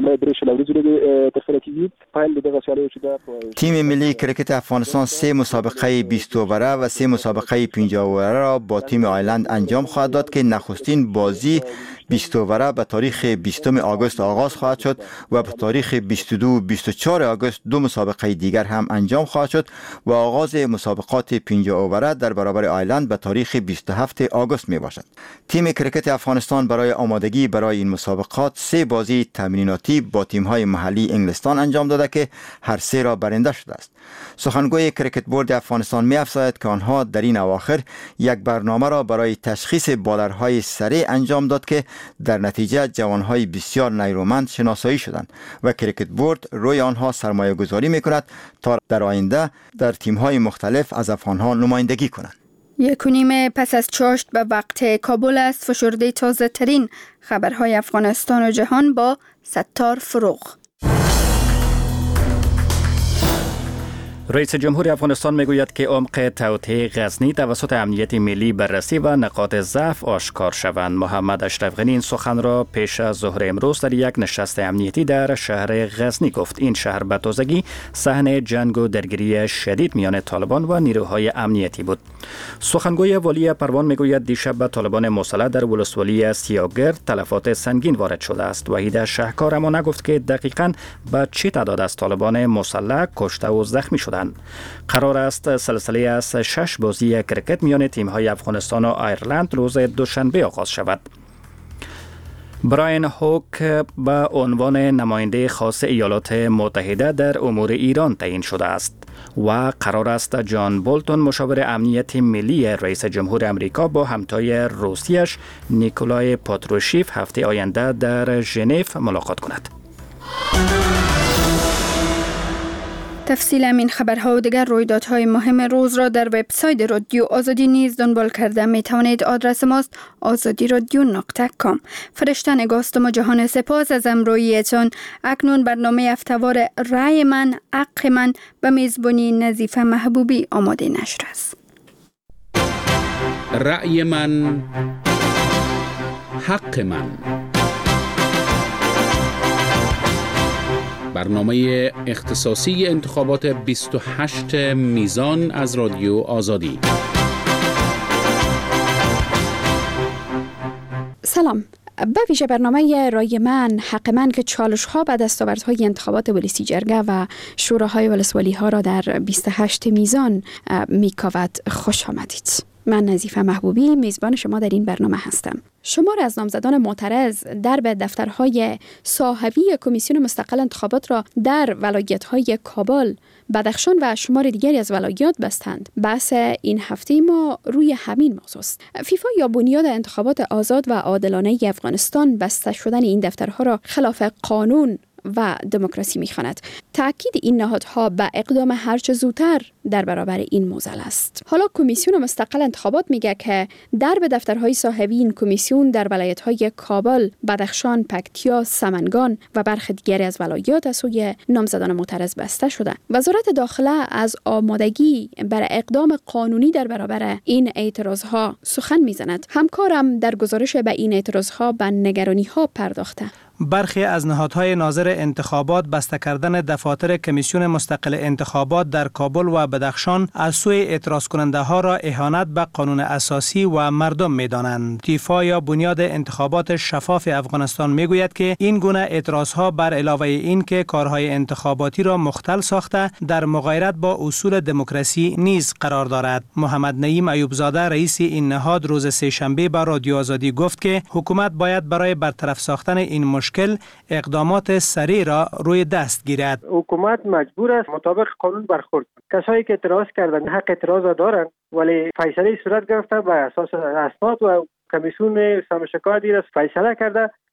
S20: تیم ملی کریکت افغانستان 3 مسابقه 20 اووره و 3 مسابقه 50 اووره را با تیم آیلند انجام خواهد داد که نخستین بازی 20 اووره به تاریخ 20 آگوست آغاز خواهد شد و به تاریخ 22-24 آگوست 2 مسابقه دیگر هم انجام خواهد شد و آغاز مسابقات 50 اووره در برابر آیلند به تاریخ 27 آگوست می باشد. تیم کریکت افغانستان برای آمادگی برای این مسابقات 3 بازی تمریناتی با تیم‌های محلی انگلستان انجام داده که هر 3 را برنده شده است. سخنگوی کریکت بورد افغانستان می افزاید که آنها در این اواخر یک برنامه را برای تشخیص بالرهای سریع انجام داد که در نتیجه جوانهای بسیار نیرومند شناسایی شدند و کریکت بورد روی آنها سرمایه گذاری می کند تا در آینده در تیم‌های مختلف از افغانها نمایندگی کنند.
S2: 1:30 پس از چاشت به وقت کابل است فشرده تازه ترین خبرهای افغانستان و جهان با ستار فروغ.
S3: رئیس جمهور افغانستان میگوید که عمق توطئه غزنی توسط امنیت ملی بررسی و نقاط ضعف آشکار شوند. محمد اشرف غنی این سخن را پیش از ظهر امروز در یک نشست امنیتی در شهر غزنی گفت. این شهر به تازگی صحنه جنگ و درگیری شدید میان طالبان و نیروهای امنیتی بود. سخنگوی والی پروان میگوید دیشب به طالبان مسلح در ولسوالی سیاگرد تلفات سنگین وارد شده است. وحید شهکار اما نگفت که دقیقاً به چه تعداد از طالبان مسلح کشته و زخمی شده. قرار است سلسله از 6 بازی کرکت میان تیم‌های افغانستان و آیرلند روز دوشنبه آغاز شود. براین هوک به عنوان نماینده خاص ایالات متحده در امور ایران تعیین شده است و قرار است جان بولتون مشاور امنیت ملی رئیس جمهور امریکا با همتای روسیش نیکولای پاتروشیف هفته آینده در ژنو ملاقات کند.
S2: تفصیل این خبرها و دیگر رویدادهای مهم روز را در وبسایت رادیو آزادی نیز دنبال کرده می توانید. آدرس ماست azadiradyo.com. فرشته نگاستم و جهان سپاس از امرویتان. اکنون برنامه هفته‌وار رأی من حق من به میزبانی نظیفه محبوبی آماده نشر است.
S16: رأی من حق من، برنامه اختصاصی انتخابات 28 میزان از رادیو آزادی.
S21: سلام. به ویژه برنامه رای من حق من که چالش ها به دستاوردهای انتخابات ولسی جرگه و شوراهای ولسوالی ها را در 28 میزان میکاود. خوش آمدید. من نظیفه محبوبی میزبان شما در این برنامه هستم. شمار از نامزدان معترض درب دفترهای صاحبی کمیسیون مستقل انتخابات را در ولایت‌های کابل، بدخشان و شمار دیگری از ولایات بستند. بحث این هفته ما روی همین موضوع است. فیفا یا بنیاد انتخابات آزاد و عادلانه افغانستان بسته شدن این دفترها را خلاف قانون و دموکراسی می‌خواند. تأکید این نهادها به اقدام هرچه زودتر در برابر این معضل است. حالا کمیسیون مستقل انتخابات میگه که درب دفترهای صاحبی این کمیسیون در ولایت‌های کابل، بدخشان، پکتیا، سمنگان و برخی دیگری از ولایات از سوی نامزدان معترض بسته شده. وزارت داخله از آمادگی برای اقدام قانونی در برابر این اعتراضها سخن میزند. همکارم در گزارش به این اعتراضها به نگرانی‌ها پرداخته.
S22: برخی از نهادهای ناظر انتخابات بسته کردن دفاتر کمیسیون مستقل انتخابات در کابل و بدخشان از سوی اعتراض کننده ها را اهانت به قانون اساسی و مردم می دانند. فیفا یا بنیاد انتخابات شفاف افغانستان می گوید که این گونه اعتراض ها بر علاوه این که کارهای انتخاباتی را مختل ساخته در مغایرت با اصول دموکراسی نیز قرار دارد. محمد نعیم ایوبزاده رئیس این نهاد روز سه‌شنبه به رادیو آزادی گفت که حکومت باید برای برطرف ساختن این مشکل اقدامات سریع را روی دست گیرد.
S23: حکومت مجبور است مطابق قانون برخورد. کسایی که اعتراض کردن حق اعتراض را دارند، ولی فیصله صورت گرفته بر اساس اسناد و کمیسیون سمشکاتی را فیصله کرده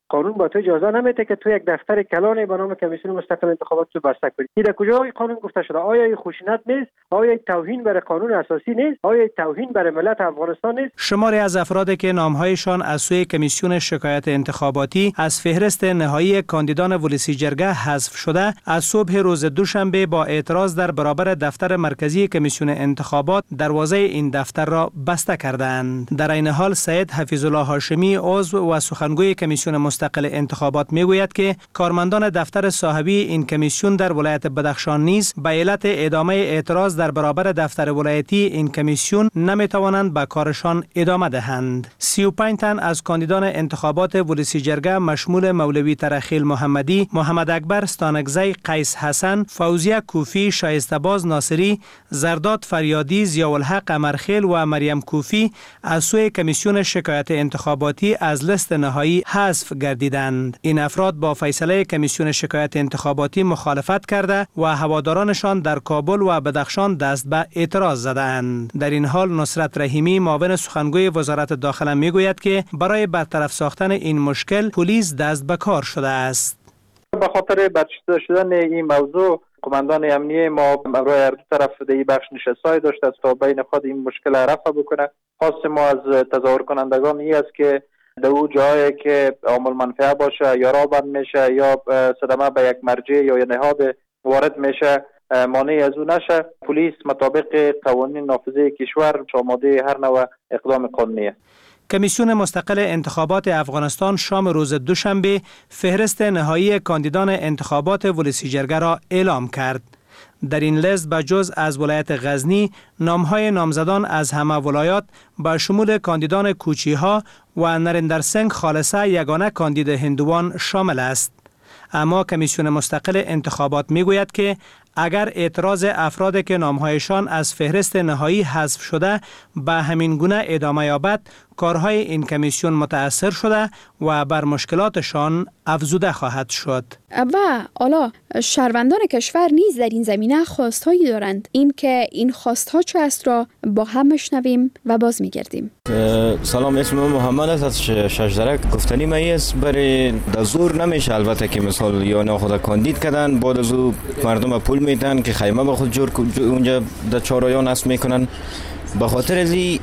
S23: قانون با تو اجازه نمیده که تو یک دفتر کلانی به نام کمیسیون مستقل انتخابات تو بسته کنی. این در کجای قانون گفته شده؟ آیا این خشونت نیست؟ آیا این توهین بر قانون اساسی نیست؟ آیا این توهین بر ملت افغانستان نیست؟
S22: شماری از افرادی که نامهایشان از سوی کمیسیون شکایت انتخاباتی از فهرست نهایی کاندیدان ولسی جرگه حذف شده، از صبح روز دوشنبه با اعتراض در برابر دفتر مرکزی کمیسیون انتخابات دروازه این دفتر را بسته کردند. در این حال سید حفیظ الله هاشمی عضو و سخنگوی کمیسیون مستقل انتخابات میگوید که کارمندان دفتر صاحبی این کمیسیون در ولایت بدخشان نیز به علت ادامه اعتراض در برابر دفتر ولایتی این کمیسیون نمیتوانند به کارشان ادامه دهند. 35 تن از کاندیدان انتخابات ولسی جرگه مشمول مولوی ترخیل محمدی، محمد اکبر ستانکزی، قیس حسن، فوزیه کوفی، شایسته باز ناصری، زرداد فریادی، ضیاءالحق امرخیل و مریم کوفی از سوی کمیسیون شکایت انتخاباتی از لیست نهایی حذف گردیدند. این افراد با فیصله کمیسیون شکایت انتخاباتی مخالفت کرده و هوادارانشان در کابل و بدخشان دست به اعتراض زدند. در این حال نصرت رحیمی معاون سخنگوی وزارت داخله میگوید که برای برطرف ساختن این مشکل پلیس دست به کار شده است.
S4: به خاطر برچیده شدن این موضوع قماندان امنیه ما برای هر دو طرف در بخش نشستای داشته است تا بین خود این مشکل رفع بکنه. خواست ما از تظاهر کنندگان این است که در او جایی که عامل منفعه باشه یا راه بند میشه یا صدمه به یک مرجع یا نهاد وارد میشه مانع از او نشه. پلیس مطابق قوانین نافذه کشور آماده هر نوع اقدام قانونی است.
S22: کمیسیون مستقل انتخابات افغانستان شام روز دوشنبه فهرست نهایی کاندیدان انتخابات ولسی جرگه را اعلام کرد. در این لیست به جز از ولایت غزنی نامهای نامزدان از همه ولایات به شمول کاندیدان کوچی‌ها و نریندر سنگ خالصه یگانه کاندید هندوان شامل است. اما کمیسیون مستقل انتخابات میگوید که اگر اعتراض افرادی که نامهایشان از فهرست نهایی حذف شده به همین گونه ادامه یابد، کارهای این کمیسیون متأثر شده و بر مشکلاتشان افزوده خواهد شد.
S21: و حالا شهروندان کشور نیز در این زمینه خواستهایی دارند. این که این خواستها چه است را با هم میشنویم و باز میگردیم.
S6: سلام، اسم محمد است از ششدرک. گفتنی من است برای دزور نمیشه، البته که مثال یا ناخدا کاندید کردن بعد از او مردم پول میتن که خیمه به خود جور اونجا در چهارراه نصب میکنن. به خاطر از این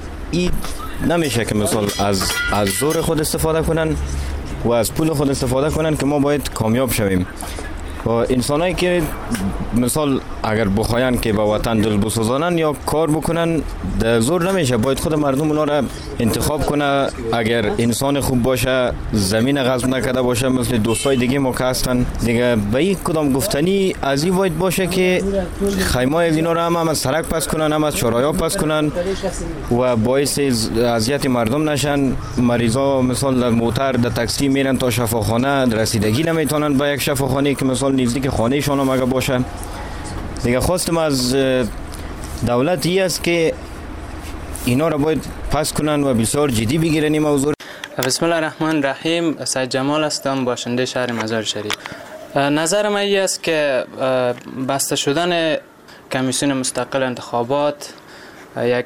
S6: نمیشه که مثال از زور خود استفاده کنن و از پول خود استفاده کنن که ما باید کامیاب شویم. و انسانایی که مثال اگر بخواین که به وطن دل بسوزانن یا کار بکنن در زور نمیشه، باید خود مردم اونا را انتخاب کنه. اگر انسان خوب باشه، زمین غصب نکرده باشه، مثل دوستای دیگه ما که هستن دیگه، به این کدام گفتنی از این باید باشه که خیمای از اینا را هم از سرک پس کنن، هم از چهارراه پس کنن و باعث اذیت مردم نشن. مریضا مثال در موتر در تاکسی میرن تا شفاخانه، رسیدگی نمیتونن به یک شفاخانه که مثال نزدیک خانهشان هم اگه باشه. دیگه خواستم از دولت ای است که اینا را باید پس کنن و بسیار جدی بگیرن این موضوع.
S14: بسم الله الرحمن الرحیم. سید جمال هستم، باشنده شهر مزار شریف. نظر من این است که بسته شدن کمیسیون مستقل انتخابات یک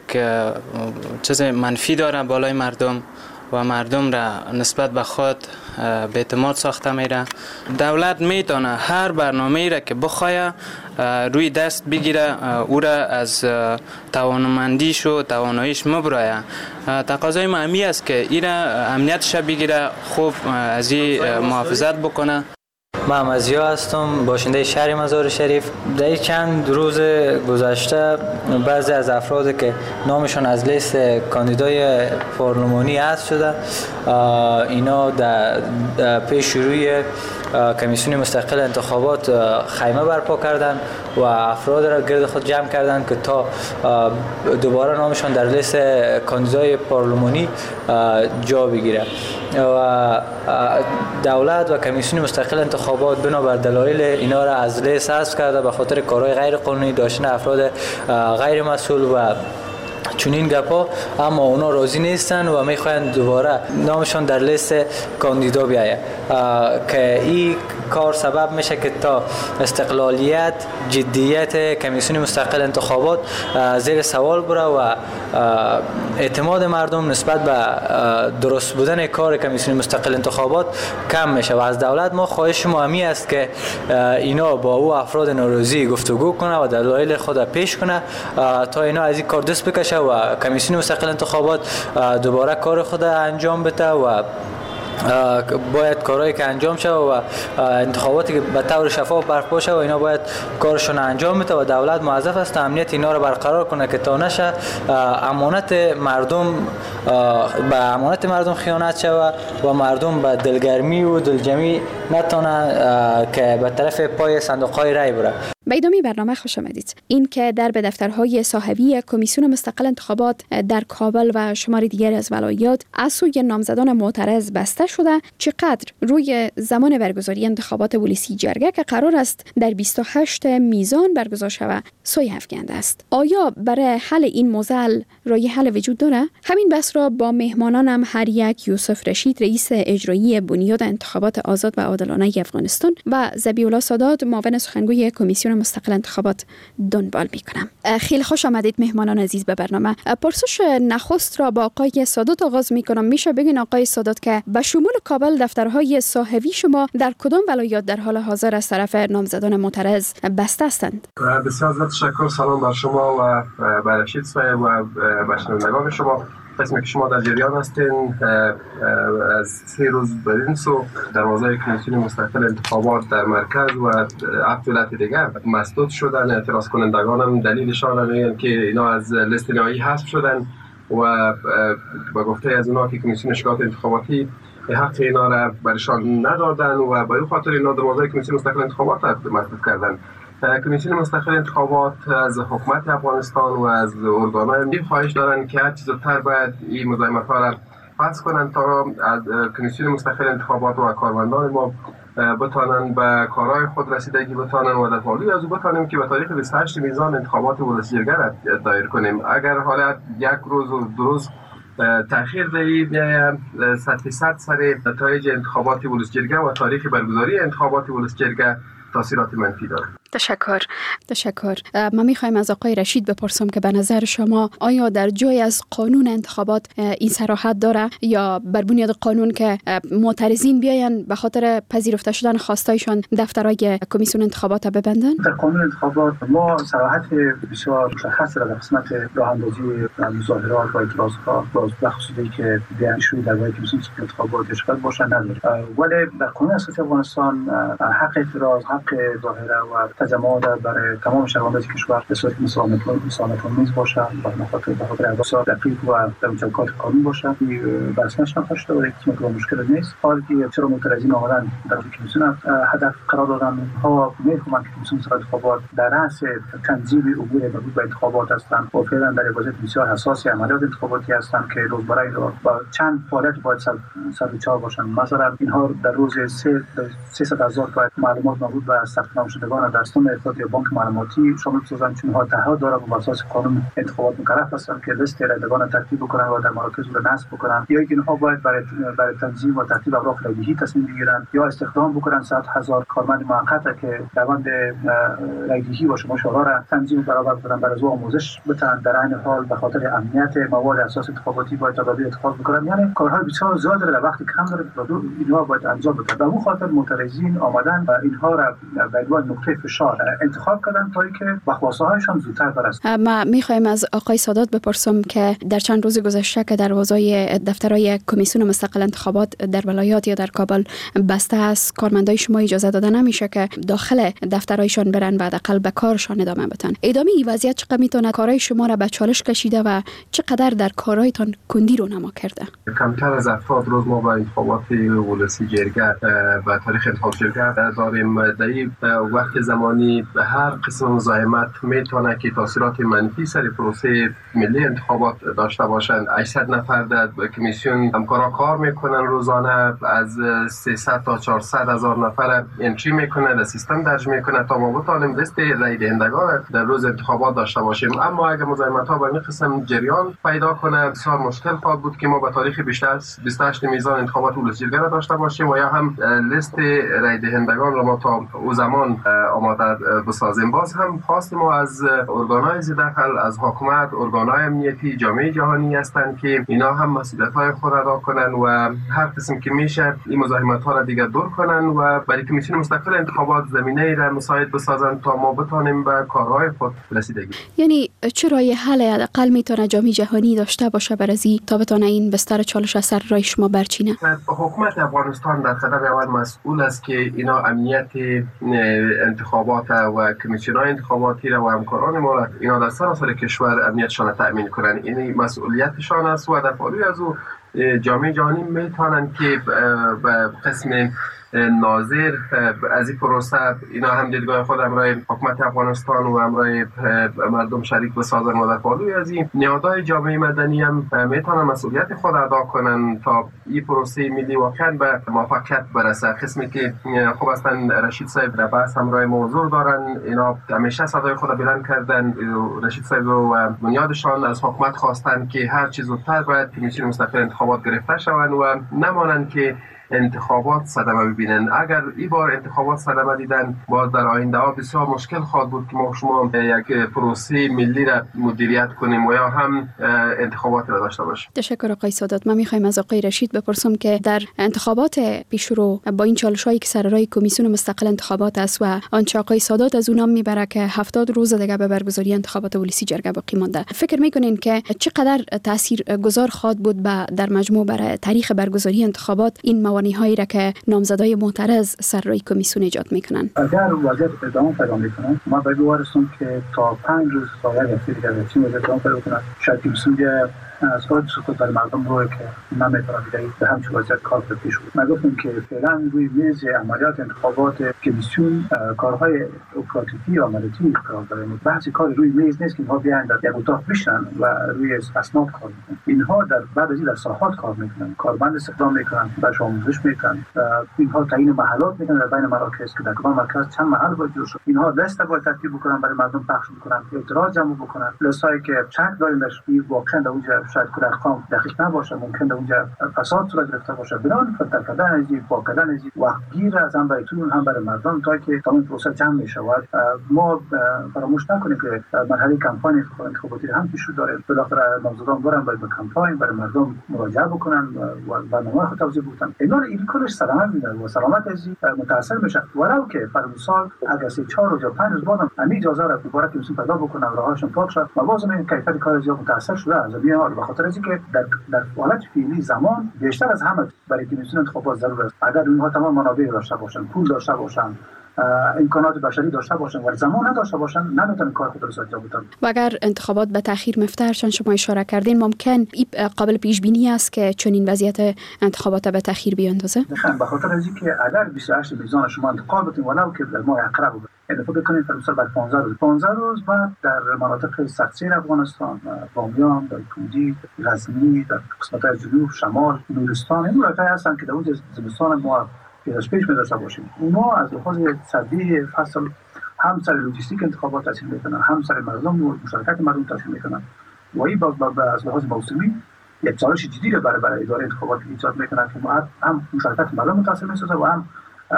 S14: چیز منفی داره بالای مردم و مردم را نسبت به خود بی‌اعتماد ساخته میره. دولت میتونه هر برنامه‌ای را که بخواه روی دست بگیره، او را از توانمندیش و تواناییش مبرایه. تقاضای ما همی است که این را امنیتش بگیره، خوب از این محافظت بکنه.
S7: من مزیا هستم، باشنده شهر مزار شریف. در چند روز گذشته بعضی از افراد که نامشان از لیست کاندیدای پارلمانی حذف شده، اینا در پیش شروع کمیسیون مستقل انتخابات خیمه برپا کردند و افراد را گرد خود جمع کردند که تا دوباره نامشان در لیست کاندیدای پارلمانی جا بگیره. و دولت و کمیسیون مستقل انتخابات بنابر دلایل اینا را از لیست حذف کرده به خاطر کارهای غیر قانونی، داشتن افراد غیر مسئول و چنین گپا، اما اونا راضی نیستن و میخواین دوباره نامشان در لیست کاندیدا بیاید که این کار سبب میشه که تا استقلالیت، جدیت کمیسیون مستقل انتخابات زیر سوال بره و اعتماد مردم نسبت به درست بودن کار کمیسیون مستقل انتخابات کم میشه و از دولت ما خواهش ما همی است که اینا با او افراد ناراضی گفتگو کنه و دلایل خود پیش کنه تا اینا از این کار دست بکشه و کمیسیون مستقل انتخابات دوباره کار خود انجام بده و باید کارهایی که انجام شه و انتخاباتی که به طور شفاف برپا شه و اینا باید کارشون انجام بده و دولت موظف است امنیت اینا رو برقرار کنه که تا نشه امانت مردم خیانت شه و مردم به دلگرمی و دلجمعی نتونه که به طرف پای صندوق‌های رای بره.
S21: به ادامه برنامه خوش آمدید. این که در به دفترهای صاحبی کمیسیون مستقل انتخابات در کابل و شمار دیگر از ولایات از سوی نامزدان معترض بسته شده، چقدر روی زمان برگزاری انتخابات ولسی جرگه که قرار است در 28 میزان برگزار شود سوی افکنده است. آیا برای حل این معضل راه حل وجود داره؟ همین بحث را با مهمانانم هر یک یوسف رشید رئیس اجرایی بنیاد انتخابات آزاد و عادلانه افغانستان و ذبیح‌الله سادات معاون سخنگوی کمیسیون مستقل انتخابات دنبال میکنم. خیلی خوش آمدید مهمانان عزیز به برنامه. پرسش نخست را با آقای سادات آغاز میکنم. میشه بگین آقای سادات که به شمول کابل دفترهای صاحبی شما در کدام ولایات در حال حاضر از طرف نامزدان معترض بسته هستند؟
S5: بسیار زیاد تشکر. سلام بر شما و بر رشید صاحب و بر شنوندگان شما. قسمی که شما در جریان هستین از 3 روز بدین سو دروازه کمیسیون مستقل انتخابات در مرکز و 7 ولایت دیگر مسدود شدن. اعتراض کنندگان هم دلیلشان اینه که اینا از لیست نهایی حذف شدن و با گفته از اونا که کمیسیون اشکالات انتخاباتی حق اینا را برشان ندادن و به خاطر اینا دروازه کمیسیون مستقل انتخابات را مسدود کردن. کمیسیون مستقل انتخابات از حکومت افغانستان و از ارگان‌های امنیتی خواهش دارند که هر چیز زودتر باید این مزاحمت‌ها را پس کنند تا از کمیسیون مستقل انتخابات و کارمندان ما بتانن به کارهای خود رسیدگی بتانن و در حالی از او بتانیم که به تاریخ 28 میزان انتخابات ولسی جرگه را دایر کنیم. اگر حالت 1 روز و 2 روز تأخیر دهیم 100% سر نتایج انتخابات ولسی جرگه و تاریخ برگزاری انتخابات ولسی جرگه تاثیرات منفی داره.
S21: تشکر. من میخوایم از آقای رشید بپرسم که به نظر شما آیا در جای از قانون انتخابات این صراحت داره یا بر بنیاد قانون که معترضین بیاین به خاطر پذیرفته شدن خواستایشان دفترهای کمیسیون انتخابات ببندن؟
S8: در قانون انتخابات ما صراحت بسیار مشخص در قسمت راه اندازی مظاهرات و اعتراضات با خصوصی که بیانشوی درباره کمیسیون انتخابات اشکال باشن نداره، ولی در قانون اساسی افغانستان حق اعتراض، حق ظاهره و تجمع برای تمام شهروندان کشور به صورت مساوات‌آمیز باشه و بخاطر اساس دقیق و در چوکات قانون باشه. بحثش نخواهش داره که مشکل نیست. حالی که چرا معترضین آمدن در کمیسیون هدف قرار دادن ها می‌خوان که کمیسیون انتخابات در رأس تنظیم امور مربوط به انتخابات هستند و فعلا در وضعیت بسیار حساسی عملیات انتخاباتی هستند که روزمره با چند فعالیت باید سربیچار باشند. مثلا اینها در روز 300,000 تا معلومات مربوط به ثبت نام شدگان در سیستم ارتباطی بانک معلوماتی شامل بسازن، چون ها تعهد دارن و اساس قانون انتخابات مکلف هستند که لیست رایدگان ترتیب بکنن و در مراکز رو نصب بکنن، یا اینها باید برای تنظیم و ترتیب اوراق رایدهی تصمیم بگیرن یا استخدام بکنن 100,000 کارمند موقت که روند رایدهی و شماره‌ها را تنظیم برابر کنن، برای آموزش بدن. در عین حال به خاطر امنیت مواد اساس انتخاباتی باید تدابیر اتخاذ بکنن. یعنی کارهای بسیار زیاد در وقت کم داره که اینها باید انجام بدن. به اون خاطر معترضین آمدن و اینها را به عنوان نقطه فشار انتخاب کردن تا اینکه بخواسته‌هایشان زودتر برسه.
S21: ما می‌خوایم از آقای سادات بپرسم که در چند روز گذشته که دروازه‌های دفترهای کمیسیون مستقل انتخابات در ولایات یا در کابل بسته است، کارمندای شما اجازه داده نمیشه که داخل دفترهایشان برن و حداقل به کارشان ادامه بدن. ادامه این وضعیت چقدر میتونه کارهای شما را به چالش کشیده و چقدر در کارهایتان کندی رو نما کرده؟
S5: کمتر از 70 روز ما با انتخابات ولسی جرگه و تاریخ انتخابات جرگه داریم. در وقت زمان زمانی هر قسم مزاحمت میتونه که تاثیرات منفی سر پروسه ملی انتخابات داشته باشند. 800 نفر در کمیسیون همکارا کار میکنن روزانه، از 300 تا 400 هزار نفر انتری میکنه، در سیستم درج میکنه تا ما بتوانیم لیست رای دهندگان در روز انتخابات داشته باشیم. اما اگر مزاحمت ها به این قسم جریان پیدا کنه بسیار مشکل خواهد بود که ما به تاریخ 28 میزان انتخابات ولسیجرگه را داشته باشیم و یا هم لیست رای دهندگان را ما تا او زمان آماده بسازیم. باز هم خواست ما از ارگان‌های ذی‌دخل، از حکومت، ارگان‌های امنیتی، جامعه جهانی هستند که اینا هم مسئولیت‌های خود ادا کنن و هر قسم که میشه این مزاحمت‌ها را دیگر دور کنن و برای کمیسیون مستقل انتخابات زمینه را مساعد بسازن تا ما بتوانیم به کارهای خود رسیدگی.
S21: یعنی چه راه حل حداقل میتونه جامعه جهانی داشته باشه برای تا بتونه این بستر چالش از سر راه شما برچینه؟
S5: حکومت افغانستان در قدم اول مسئول است که اینا امنیت انتخابات و کمیسیون‌های انتخاباتی را و همکاران ما را اینا در سراسر کشور امنیتشان را تأمین کنند. این مسئولیتشان است و در پالوی از او جامعه جهانی میتونن که به قسم ناظر از این پروسه اینا هم دیدگاه خود همراه حکومت افغانستان و همراه مردم شریک بسازن و در پالوی از این نیازهای جامعه مدنی هم میتونن مسئولیت خود ادا کنن تا این پروسه ملی واقعا به موفقیت برسه. قسمی که خوب هستن رشید صاحب در بحث همراه موضوع دارن، اینا همیشه صدای خود بلند کردن. رشید صاحب و بنیادشان از حکومت خواستن که هر چیز زودتر باید کمیسیون مستقل انتخابات گرفته شوند و نمانند که انتخابات صدمه ببینن. اگر این بار انتخابات صدمه دیدن باز در آینده ها بسیار مشکل خواهد بود که ما شما یک پروسه ملی را مدیریت کنیم و یا هم انتخابات را داشته باشیم.
S21: تشکر آقای سادات. ما میخوایم از آقای رشید بپرسم که در انتخابات پیشرو با این چالش‌هایی که سر راه کمیسیون مستقل انتخابات است و آنچه آقای سادات از اون نام میبره که 70 روز دیگه به برگزاری انتخابات ولسیجرگه باقی مانده، فکر میکنین که چقدر تاثیرگذار خواهد بود در مجموع برای تاریخ برگزاری انتخابات این موانع‌هایی را که نامزدای معترض سر راه کمیسیون ایجاد میکنن؟
S8: اگر وضعیت ادامه پیدا میکنه ما باید بگوارستم که تا 5 روز تا یک هفته دیگر چی وضعیت ادامه پیدا کنه شاید کمیسیون از خود سکوت بر مردم روی که نمیتونه دیگه به همچون وضعیت کار پیش بود. من گفتم که فعلا روی میز عملیات انتخابات کمیسیون کارهای اپراتیوی و عملیاتی قرار داره. بحث کار روی میز نیست که اینها بیان در یک اتاق بشینن و روی اسناد کار میکنن. اینها بعد از این در ساحات کار میکنن، کارمند استخدام میکنن، بهش آموزش میکنن، اینها تعیین محلات میکنن در بین مراکز که در کدام مرکز چند محل باید جور شد. اینها دسته باید ترتیب بکنن برای مردم پخش بکنن، اعتراض جمع بکنن. لسایی که شک داریم در واقعا در اونجا شاید که ارقام دقیق نباشه، ممکنه اونجا فساد صورت گرفته باشه، بنابراین فلتر کردن از این با کردن از این وقت گیر از هم برایتون هم برای مردم تا که تمام پروسه جمع میشود. ما فراموش نکنیم که مرحله کمپاین انتخاباتی هم پیش رو داره. بالاخره نامزدان برن برای کمپاین برای مردم مراجعه بکنن و برنامه خود توضیح بدن. اینا این کارش سلامت میده و سلامت از متاثر میشه. ولو که فرض مثال اگر 4 روز یا 5 روز بعد همین اجازه را دوباره که پیدا بکنن راهشون پاک شد و باز این کیفیت کار زیاد متاثر شده از این حال. بخاطر اینکه در حالت فعلی زمان بیشتر از همه برای کمیسیون انتخابات ضرور است. اگر اونها تمام منابع داشته باشن، پول داشته باشن، امکانات بشری داشته باشن و زمان نداشته باشن، نمیتونن کار خود را انجام بدن.
S21: و اگر انتخابات به تاخیر مفته چون شما اشاره کردین ممکن قابل پیش بینی است که چنین وضعیت انتخابات به تاخیر بیاندازه؟
S8: به خاطر اینکه اگر 28 میزان شما انتخاب بتین ولو که در ماه اقرب این فکر کنید مثلا بعد 15 روز بعد در مناطق سخت‌سیر افغانستان، بامیان، دایکنی، غزنی، در قسمت‌های جنوب، شمال، نورستان، این مناطق هستن که در اون زمستان ما پیش می‌داشته باشیم. اونا از لحاظ سردی فصل هم سر لوجستیک انتخابات تاثیر میکنن، هم سر مردم و مشارکت مردم تاثیر میکنن و این از لحاظ موسمی یک چالش جدی رو برای اداره انتخابات ایجاد میکنه که هم مشارکت مردم متاثر میسازه و هم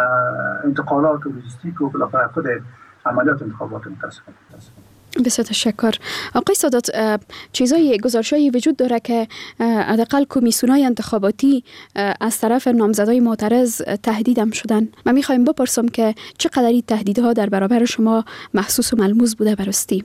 S8: انتقالات و لوجستیک و بالاخره خود عملیات انتخابات متاثر.
S21: بسیار تشکر. آقای سادات، چیزای گزارشایی وجود داره که حداقل کمیسیون‌های انتخاباتی از طرف نامزدای معترض تهدید هم شدن. من میخوایم بپرسم که چقدر این تهدیدها در برابر شما محسوس و ملموس بوده براستی؟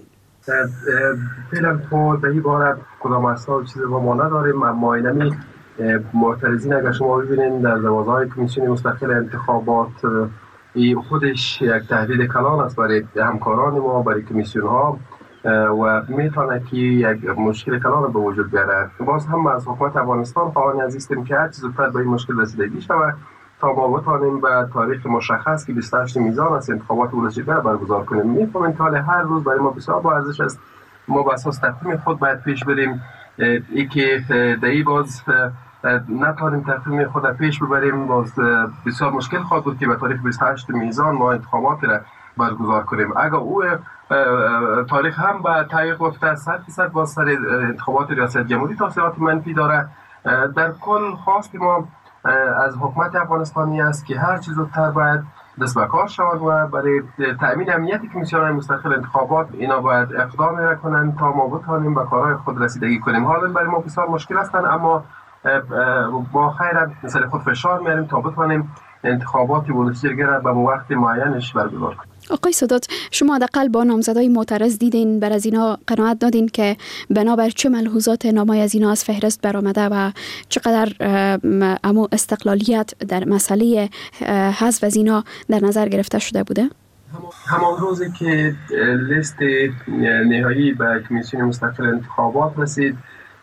S5: فعلا تو در این باره کدام اصلا چیزی با ما نداریم، اما اینمی معترضین اگر شما ببینید در دروازه‌های کمیسیون مستقل انتخابات این خودش یک تهدید کلان است برای همکاران ما، برای کمیسیون ها و میتونه که یک مشکل کلان به وجود بیاره. باز هم از حکومت افغانستان خواهان عزیزیم که هر چیز زودتر به این مشکل رسیدگی شود تا ما بتوانیم به تاریخ مشخص که 28 میزان است انتخابات ولسی برگزار کنیم. می‌فهمیم تا هر روز برای ما بسیار با ارزش است. ما به اساس تقویم خود باید پیش بریم. ای که دایی باز نتوانیم تقویم خود پیش ببریم، باز بسیار مشکل خواهد بود که به تاریخ 28 میزان ما انتخابات را برگزار کنیم. اگر او تاریخ هم به تعیین گفته 100% باز سر انتخابات ریاست جمهوری تاثیرات منفی داره. در کل خواست ما از حکومت افغانستانی است که هر چیز زودتر باید دست به کار شود و برای تأمین امنیت کمیسیون مستقل انتخابات اینا باید اقدام کنند تا ما بتوانیم به کارهای خود رسیدگی کنیم. حالا برای ما بسیار مشکل هستند، اما با خیر مثل خود فشار میاریم تا بتوانیم انتخابات ولسی را به وقت معینش برگزار کنیم.
S21: آقای سادات، شما حداقل با نامزدای معترض دیدین، بر از اینا قناعت دادین که بنابر چه ملحوظات نامای از اینا از فهرست برآمده و چقدر امو استقلالیت در مسئله حذف از اینا در نظر گرفته شده بوده؟
S5: همان روزی که لیست نهایی به کمیسیون مستقل انتخابات رسید،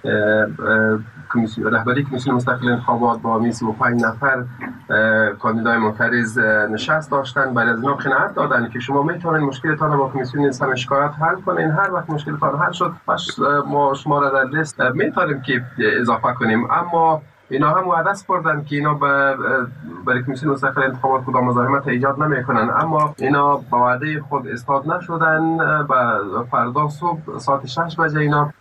S5: رهبری کمیسیون مستقل انتخابات با 35 نفر کاندیدای معترض نشست داشتن. بعد از اینا قناعت دادن که شما میتونید مشکلتان با کمیسیون سم شکایت حل کنین. هر وقت مشکلتان حل شد ما شما را در لیست میتونیم که اضافه کنیم. اما اینا هم وعده سپردن که اینا برای کمیسیون مستقل انتخابات کدام مزاحمت ایجاد نمیکنن، اما اینا با وعده خود استاد نشدن. با فردا صبح ساعت 6 بجه اینا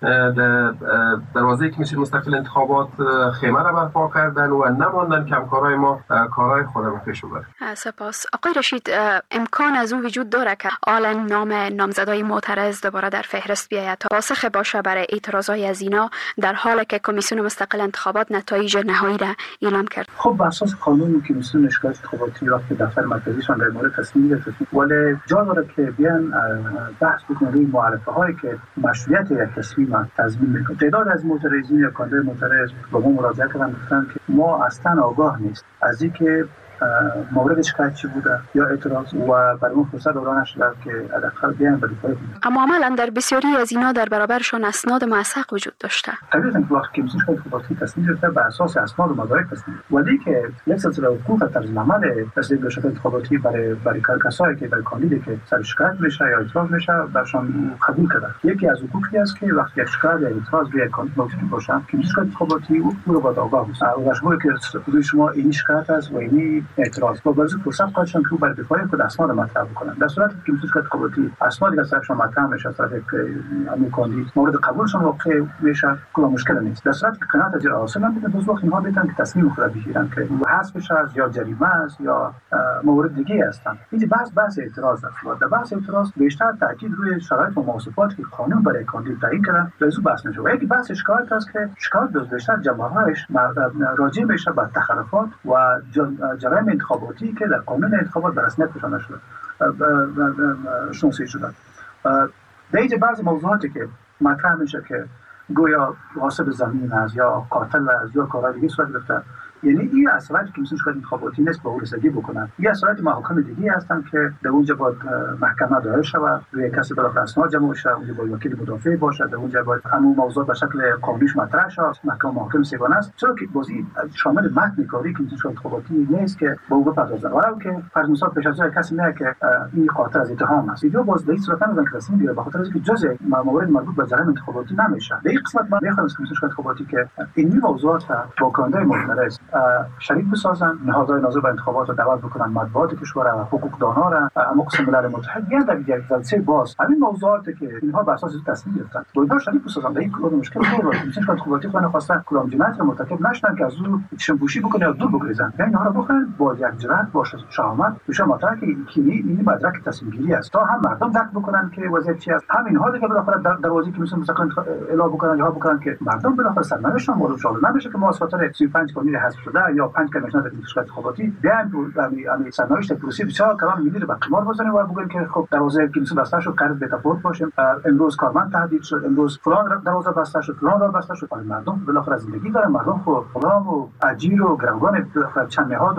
S5: دروازه کمیسیون مستقل انتخابات خیمه را برپا کردن و نماندن که همکارای ما کارهای خود را پیش ببرن.
S21: سپاس. آقای رشید، امکان از اون وجود داره که حالا نام نامزدای معترض دوباره در فهرست بیاید تا پاسخ باشه برای اعتراضای از اینا، در حالی که کمیسیون مستقل انتخابات نتایج نهایی را اعلام کرد؟
S8: خب بر اساس قانون کمیسیون اشکالات انتخاباتی وقتی دفتر مرکزیشان در مورد تصمیم گرفته، ولی جا داره که بیان بحث بکنن روی معرفه هایی که مشروعیت یک تصمیم تضمین میکنه. تعداد از معترضین یا کاندیدای معترض با ما مراجعه کردن، گفتن که ما اصلا آگاه نیست از اینکه مورد شکایت چی بوده یا اعتراض و برای اون فرصت دادن نشده که حداقل بیان به دفاع کنن.
S21: اما عملاً در بسیاری از اینا در برابرشون اسناد موثق وجود داشته.
S8: طبیعتاً که وقتی کمیسیون انتخاباتی تصمیم گرفته بر اساس اسناد و مدارک تصمیم، ولی که یک سلسله حقوق طرز عمل تصمیم گرفته انتخاباتی برای کسایی که در کاندیدی که سر شکایت میشه یا اعتراض میشه برشان قبول کردن. یکی از حقوقی است که وقتی یک شکایت یا اعتراض به کاندید موجود باشه، کمیسیون انتخاباتی او رو باید آگاه باشه. و که روی شما این شکایت است و این اعتراض با بازی فرصت خواهشان که بر دفاع خود اسناد مطرح بکنن. در صورتی که کمیسیون انتخاباتی اسنادی که سرشان مطرح میشه از همین کاندید مورد قبولشان واقع میشه، کلا مشکل نیست. در صورتی که قناعت از اصلا نمیده، باز وقت اینها میتونن که تصمیم خود بگیرن که حذف بشه یا جریمه است یا مورد دیگه هستن. این بحث اعتراض است. در بحث اعتراض بیشتر تاکید روی شرایط و مواصفاتی که قانون برای کاندید تعیین کرده موضوع بحث میشه. و یکی بحث شکایت است که شکایت بیشتر جنبه‌هاش راجع میشه به تخلفات و جرایم انتخاباتی که در قانون انتخابات به رسمیت نشانده شده شناسایی شده. در اینجا بعضی موضوعاتی که مطرح میشه که گویا غاصب زمین است یا قاتل است یا کارهای دیگه صورت گرفته، یعنی این اثرات کمیسیون انتخاباتی نیست به رسیدگی بکنن. این اثرات محاکم دیگه هستن که در اونجا باید محکمه دایر شود، روی کسی بالاخره اسناد جمع بشه، اونجا باید وکیل مدافع باشه، در اونجا باید همون موضوع به شکل قانونیش مطرح شه، محکمه محاکم سگانه است. چرا که بازی شامل متن کاری کمیسیون انتخاباتی نیست که با اون بپردازن. ولی که فرض مثال پیش از کسی میگه که این قاتل از اتهام است، اینجا باز به این صورت نمیدن که تصمیم بگیره، به خاطر اینکه جزء موارد مربوط به جرایم انتخاباتی نمیشه. در این قسمت من میخوام از کمیسیون انتخاباتی که این موضوعات با کاندیدای معترض شریک بسازن، نهادهای ناظر به انتخابات رو دعوت بکنن، مطبوعات کشور و حقوقدانا را اما قسم ملل متحد بیان در یک جلسه باز همین موضوعاتی که اینها بر اساس تصمیم گرفتن با اینها شریک بسازن. در این کدام مشکل نیست. کمیسیون انتخاباتی خود خواسته کدام جنایت مرتکب نشدن که از اون چشم‌پوشی بکنه یا دور بگریزن. یعنی اینها رو بخوان با یک جرأت باشه شهامت بشه مطرح که این مدرک تصمیم گیری است تا هم مردم درک بکنن که وضعیت چی است، همین حالی که بالاخره دروازه کمیسیون مستقل اعلام بکنن یا بکنن که مردم بالاخره سرنوشتشون مورد شامل نمیشه که ما از خاطر 35 کاندید حذف شده یا 5 کمیسیون انتخاباتی بیان تو سرنوشت پروسی بسیار کلان می‌گیره به قمار بزنیم و بگیم که خب دروازه کمیسیون بسته شد، قرض بتفاوت باشیم، امروز کارمند تهدید شد، امروز فلان دروازه بسته شد، فلان راه بسته شد. مردم بالاخره زندگی دارن، مردم خب غلام و اجیر و گروگان چند نهاد و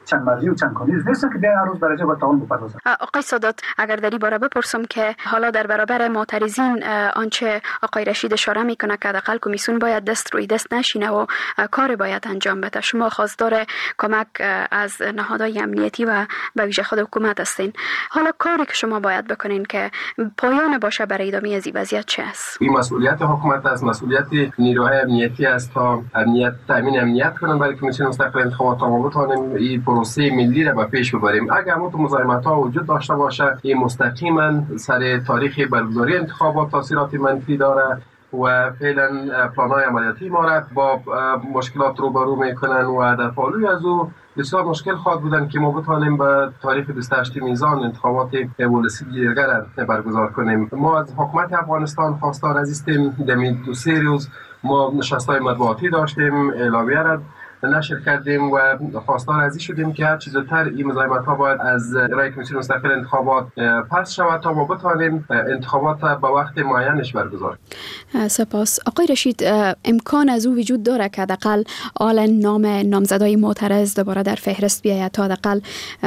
S8: چند مرزی و چند کاندید نیستن که بیان هر روز برای تعاون بپردازن.
S21: آقای سادات، اگر در این باره بپرسم که حالا در برابر معترضین آنچه آقای رشید اشاره میکنه که حداقل کمیسیون باید دست روی دست نشینه و کار باید انجام بده، شما خواستار کمک از نهادهای امنیتی و به ویژه خود حکومت هستین، حالا کاری که شما باید بکنین که پایان باشه برای ادامه از این وضعیت چه است؟
S5: این مسئولیت حکومت است، مسئولیت نیروهای امنیتی است تا تامین امنیت کنن برای کمیسیون مستقل انتخابات تا ما بتونیم این پروسه ملی را به پیش ببریم. اگر مزاحمت ها وجود داشته باشه، این مستقیما سر تاریخ برگزاری انتخابات تاثیرات منفی داره و فعلا پلان‌های عملیاتی ما را با مشکلات روبرو میکنن و در پالوی از او بسیار مشکل خواهد بودن که ما بتوانیم به تاریخ 28 میزان انتخابات ولسی دیگر برگزار کنیم. ما از حکومت افغانستان خواستار هستیم. در دو سه روز ما نشست‌های مطبوعاتی داشتیم، اعلامیه را نشر کردیم و خواستار ازی شدیم که هر چیز زودتر این مزاحمت‌ها باید از رای کمیسیون مستقل انتخابات پس شود تا ما بتوانیم انتخابات به وقت معینش برگزار.
S21: سپاس. آقای رشید، امکان از او وجود داره که حداقل نام نامزدای معترض دوباره در فهرست بیاید تا حداقل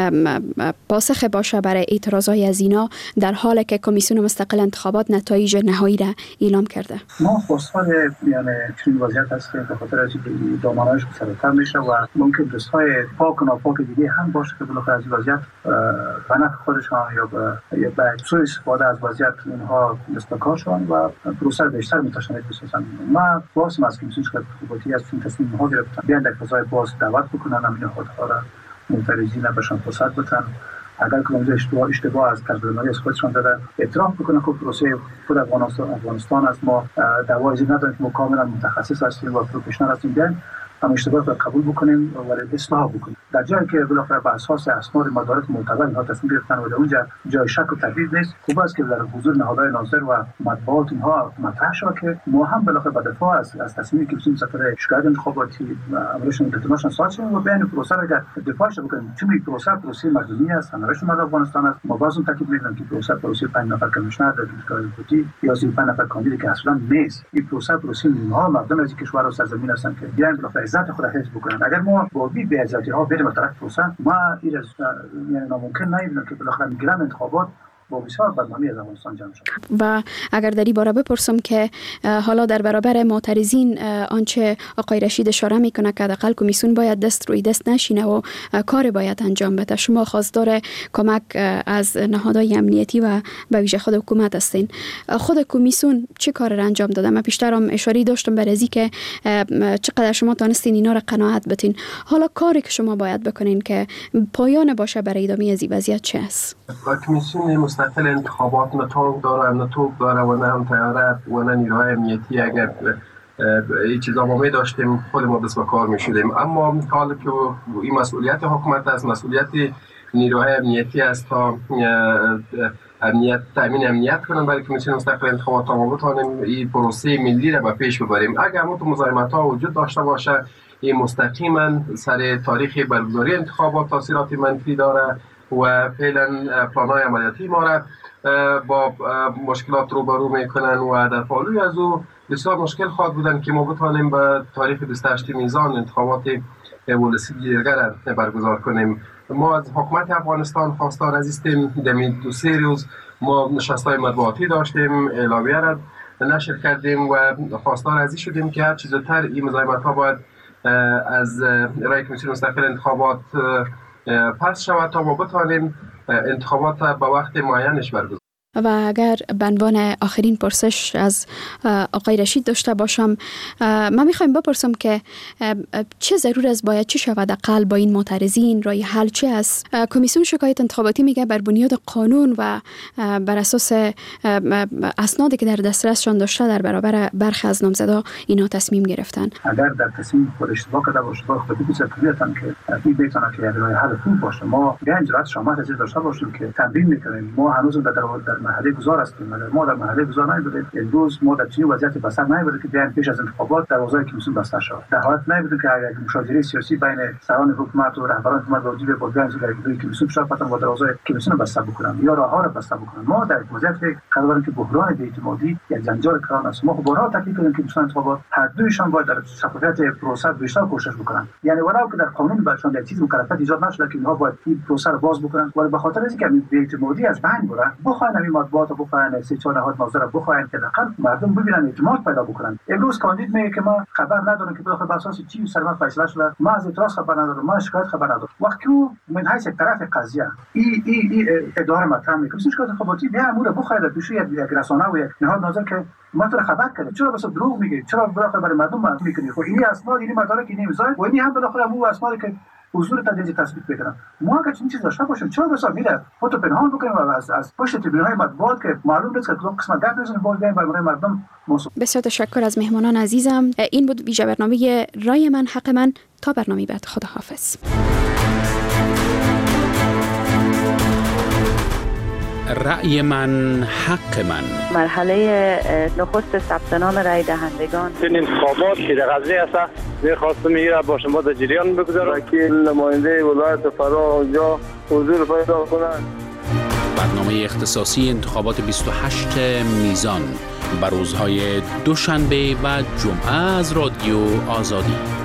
S21: پاسخ باشه برای اعتراضای از اینا در حالی که کمیسیون مستقل انتخابات نتایج نهایی را اعلام کرده؟
S8: ما خواستار یعنی چنین وضعیت هست به خاطر از دامانهایش میشه و ممکن دوستای پاک و ناپاک دیگه هم باشه که بالاخره از وضعیت به نفع خودشان یا به سوء استفاده از وضعیت اینها دست به کار شوند و پروسه بیشتر متشنج بسازند. ما واسه از کمیسیون انتخاباتی از این تصمیم ها گرفتن بیان در فضای باز دعوت بکنن همین خودها را معترضین بهشان فرصت بدن، اگر که اشتباه از تجربه از خودشان دادن اعتراف بکنن که پروسه خود افغانستان از ما دعوای زیر نداریم که ما کاملا متخصص هستیم و پروفشنال هستیم، بیان هم اشتباه را قبول بکنیم و اصلاح بکنیم. در جایی که بالاخره بر اساس اسناد مدارک معتبر اینها تصمیم گرفتن و در اونجا جای شک و تردید نیست، خوب است که در حضور نهادهای ناظر و مطبوعات اینها مطرح شود که ما هم بالاخره به دفاع از تصمیمی که بسیم سفر شکایت انتخاباتی عملشون دتوناشون ساعت شد و بین پروسه را دفاعش بکنیم، چون این پروسه مردمی است، همش مردم افغانستان است. ما بازم تاکید می‌کنیم که پروسه 5 نفر کمیشنر در انتخاباتی یا 35 نفر کاندید که اصلا نیست. این پروسه اینها مردم از کشور و سرزمین هستند که بیان بالاخره عزت خود حفظ بکنن. اگر ما با بی عزتی ها بریم طرف پروسه، ما این یعنی ناممکن نیست که بالاخره میگیرن انتخابات با بسیار بدنامی از افغانستان جمع شد.
S21: و اگر در این باره بپرسم که حالا در برابر معترضین آنچه آقای رشید اشاره میکنه که حداقل کمیسیون باید دست روی دست نشینه و کار باید انجام بده، شما خواستار کمک از نهادهای امنیتی و به ویژه خود حکومت هستین، خود کمیسیون چه کار را انجام داده؟ من پیشتر هم اشاره داشتم بر ازی که چقدر شما تونستین اینا را قناعت بدین، حالا کاری که شما باید بکنین که پایان باشه برای ادامه از این وضعیت چه است؟
S5: کمیسیون مستقل انتخابات نه تانک داره نه توپ داره و نه هم طیاره و نه نیروهای امنیتی. اگر این چیزا ما می داشتیم خود ما دست به کار می شدیم، اما حالا که این مسئولیت حکومت است، مسئولیت نیروهای امنیتی است تا تامین امنیت کنن برای کمیسیون مستقل انتخابات تا ما بتوانیم این پروسه ملی را به پیش ببریم. اگر مزاحمت ها وجود داشته باشه، این مستقیما سر تاریخ برگزاری انتخابات تاثیرات منفی داره و فعلا پلان‌های عملیاتی ما را با مشکلات روبرو میکنن و در پالوی از او بسیار مشکل خواهد بودن که ما بتوانیم به تاریخ 28 میزان انتخابات ولسی دیگر برگزار کنیم. ما از حکومت افغانستان خواستار هستیم. در دو سه روز ما نشست‌های مطبوعاتی داشتیم، اعلامیه را نشر کردیم و خواستار ازی شدیم که هر چیز زودتر این مزاحمت‌ها باید از رای کمیسیون مستقل انتخابات پس شود تا ما بتوانیم انتخابات به وقت معینش برگزار.
S21: و اگر به عنوان آخرین پرسش از آقای رشید داشته باشم، من میخوایم بپرسم که چه ضرور است باید چه شود اقل با این معترضین، رای حل چه است؟ کمیسیون شکایت انتخاباتی میگه بر بنیاد قانون و بر اساس اسنادی که در دسترسشان داشته در برابر برخی از نامزدا اینا تصمیم گرفتن.
S8: اگر در تصمیم خود اشتباه کرده باشه با خودی بسیار طبیعتاً که این بتونه که رای حل خوب باشه. ما گنج رات شما از داشته باشیم که تمرین میکنیم. ما هنوز در مرحله گذار هستیم. اگر ما در مرحله گذار نبودیم امروز ما در چنین وضعیت بسر نمی‌بودیم که بیایم پیش از انتخابات دروازه کمیسیون بسته شود. در حالت نبودیم که اگر مشاجره سیاسی بین سران حکومت و رهبران حکومت واجب به بودن در کمیسیون شود پتن با دروازه کمیسیون بسته بکنن یا راهها را بسته بکنن. ما در وضعیت قرار که بحران بی‌اعتمادی یک زنجیر کلان است. ما بارها تاکید کردیم که کمیسیون انتخابات هر دویشان باید در شفافیت پروسه بیشتر کوشش بکنن. یعنی ولو که در قانون برشان یک چیز مکلفیت ایجاد نشده که اینها باید این پروسه را باز بکنن، ولی به خاطر اینکه بی‌اعتمادی از بین بره بخواین همین مطبوعات رو بخواین سه چهار نهاد ناظر بخواین که دقیقاً مردم ببینن اعتماد پیدا بکنن. امروز کاندید میگه که ما خبر ندارم که بخواد بر اساس چی سرمت فیصله شده، ما از اعتراض خبر ندارم، ما شکایت خبر ندارم. وقتی من حیث طرف قضیه ای اداره مطرح میکنه شکایت انتخاباتی بیا امور بخواید پیش یک رسانه و یک نهاد ناظر که ما تو خبر کرد چرا بس دروغ میگی، چرا بالاخره برای مردم معلوم میکنی؟ خب این اسناد این مدارک این میذاره و این هم بالاخره مو اسنادی که حضور تدریج تثبیت بکنن. ما اگه چنین چیز داشته باشیم چرا بس میره فوتو پنهان بکنیم و از پشت تریبون‌های مطبوعات که معلوم نیست که کدوم قسمت گپ میزنه باز بیایم برای مردم موضوع.
S21: بسیار تشکر از مهمانان عزیزم. این بود ویژه برنامه رای من حق من. تا برنامه بعد خداحافظ.
S16: رأی من حق من.
S1: مرحله نخست ثبت نام رای دهندگان
S9: این انتخابات که در غزه است می‌خواستم میره با شما در جریان بگذارم.
S18: وکیل نماینده ولایت فرا اونجا حضور پیدا کنند.
S16: برنامه اختصاصی انتخابات 28 میزان بر روزهای دوشنبه و جمعه از رادیو آزادی.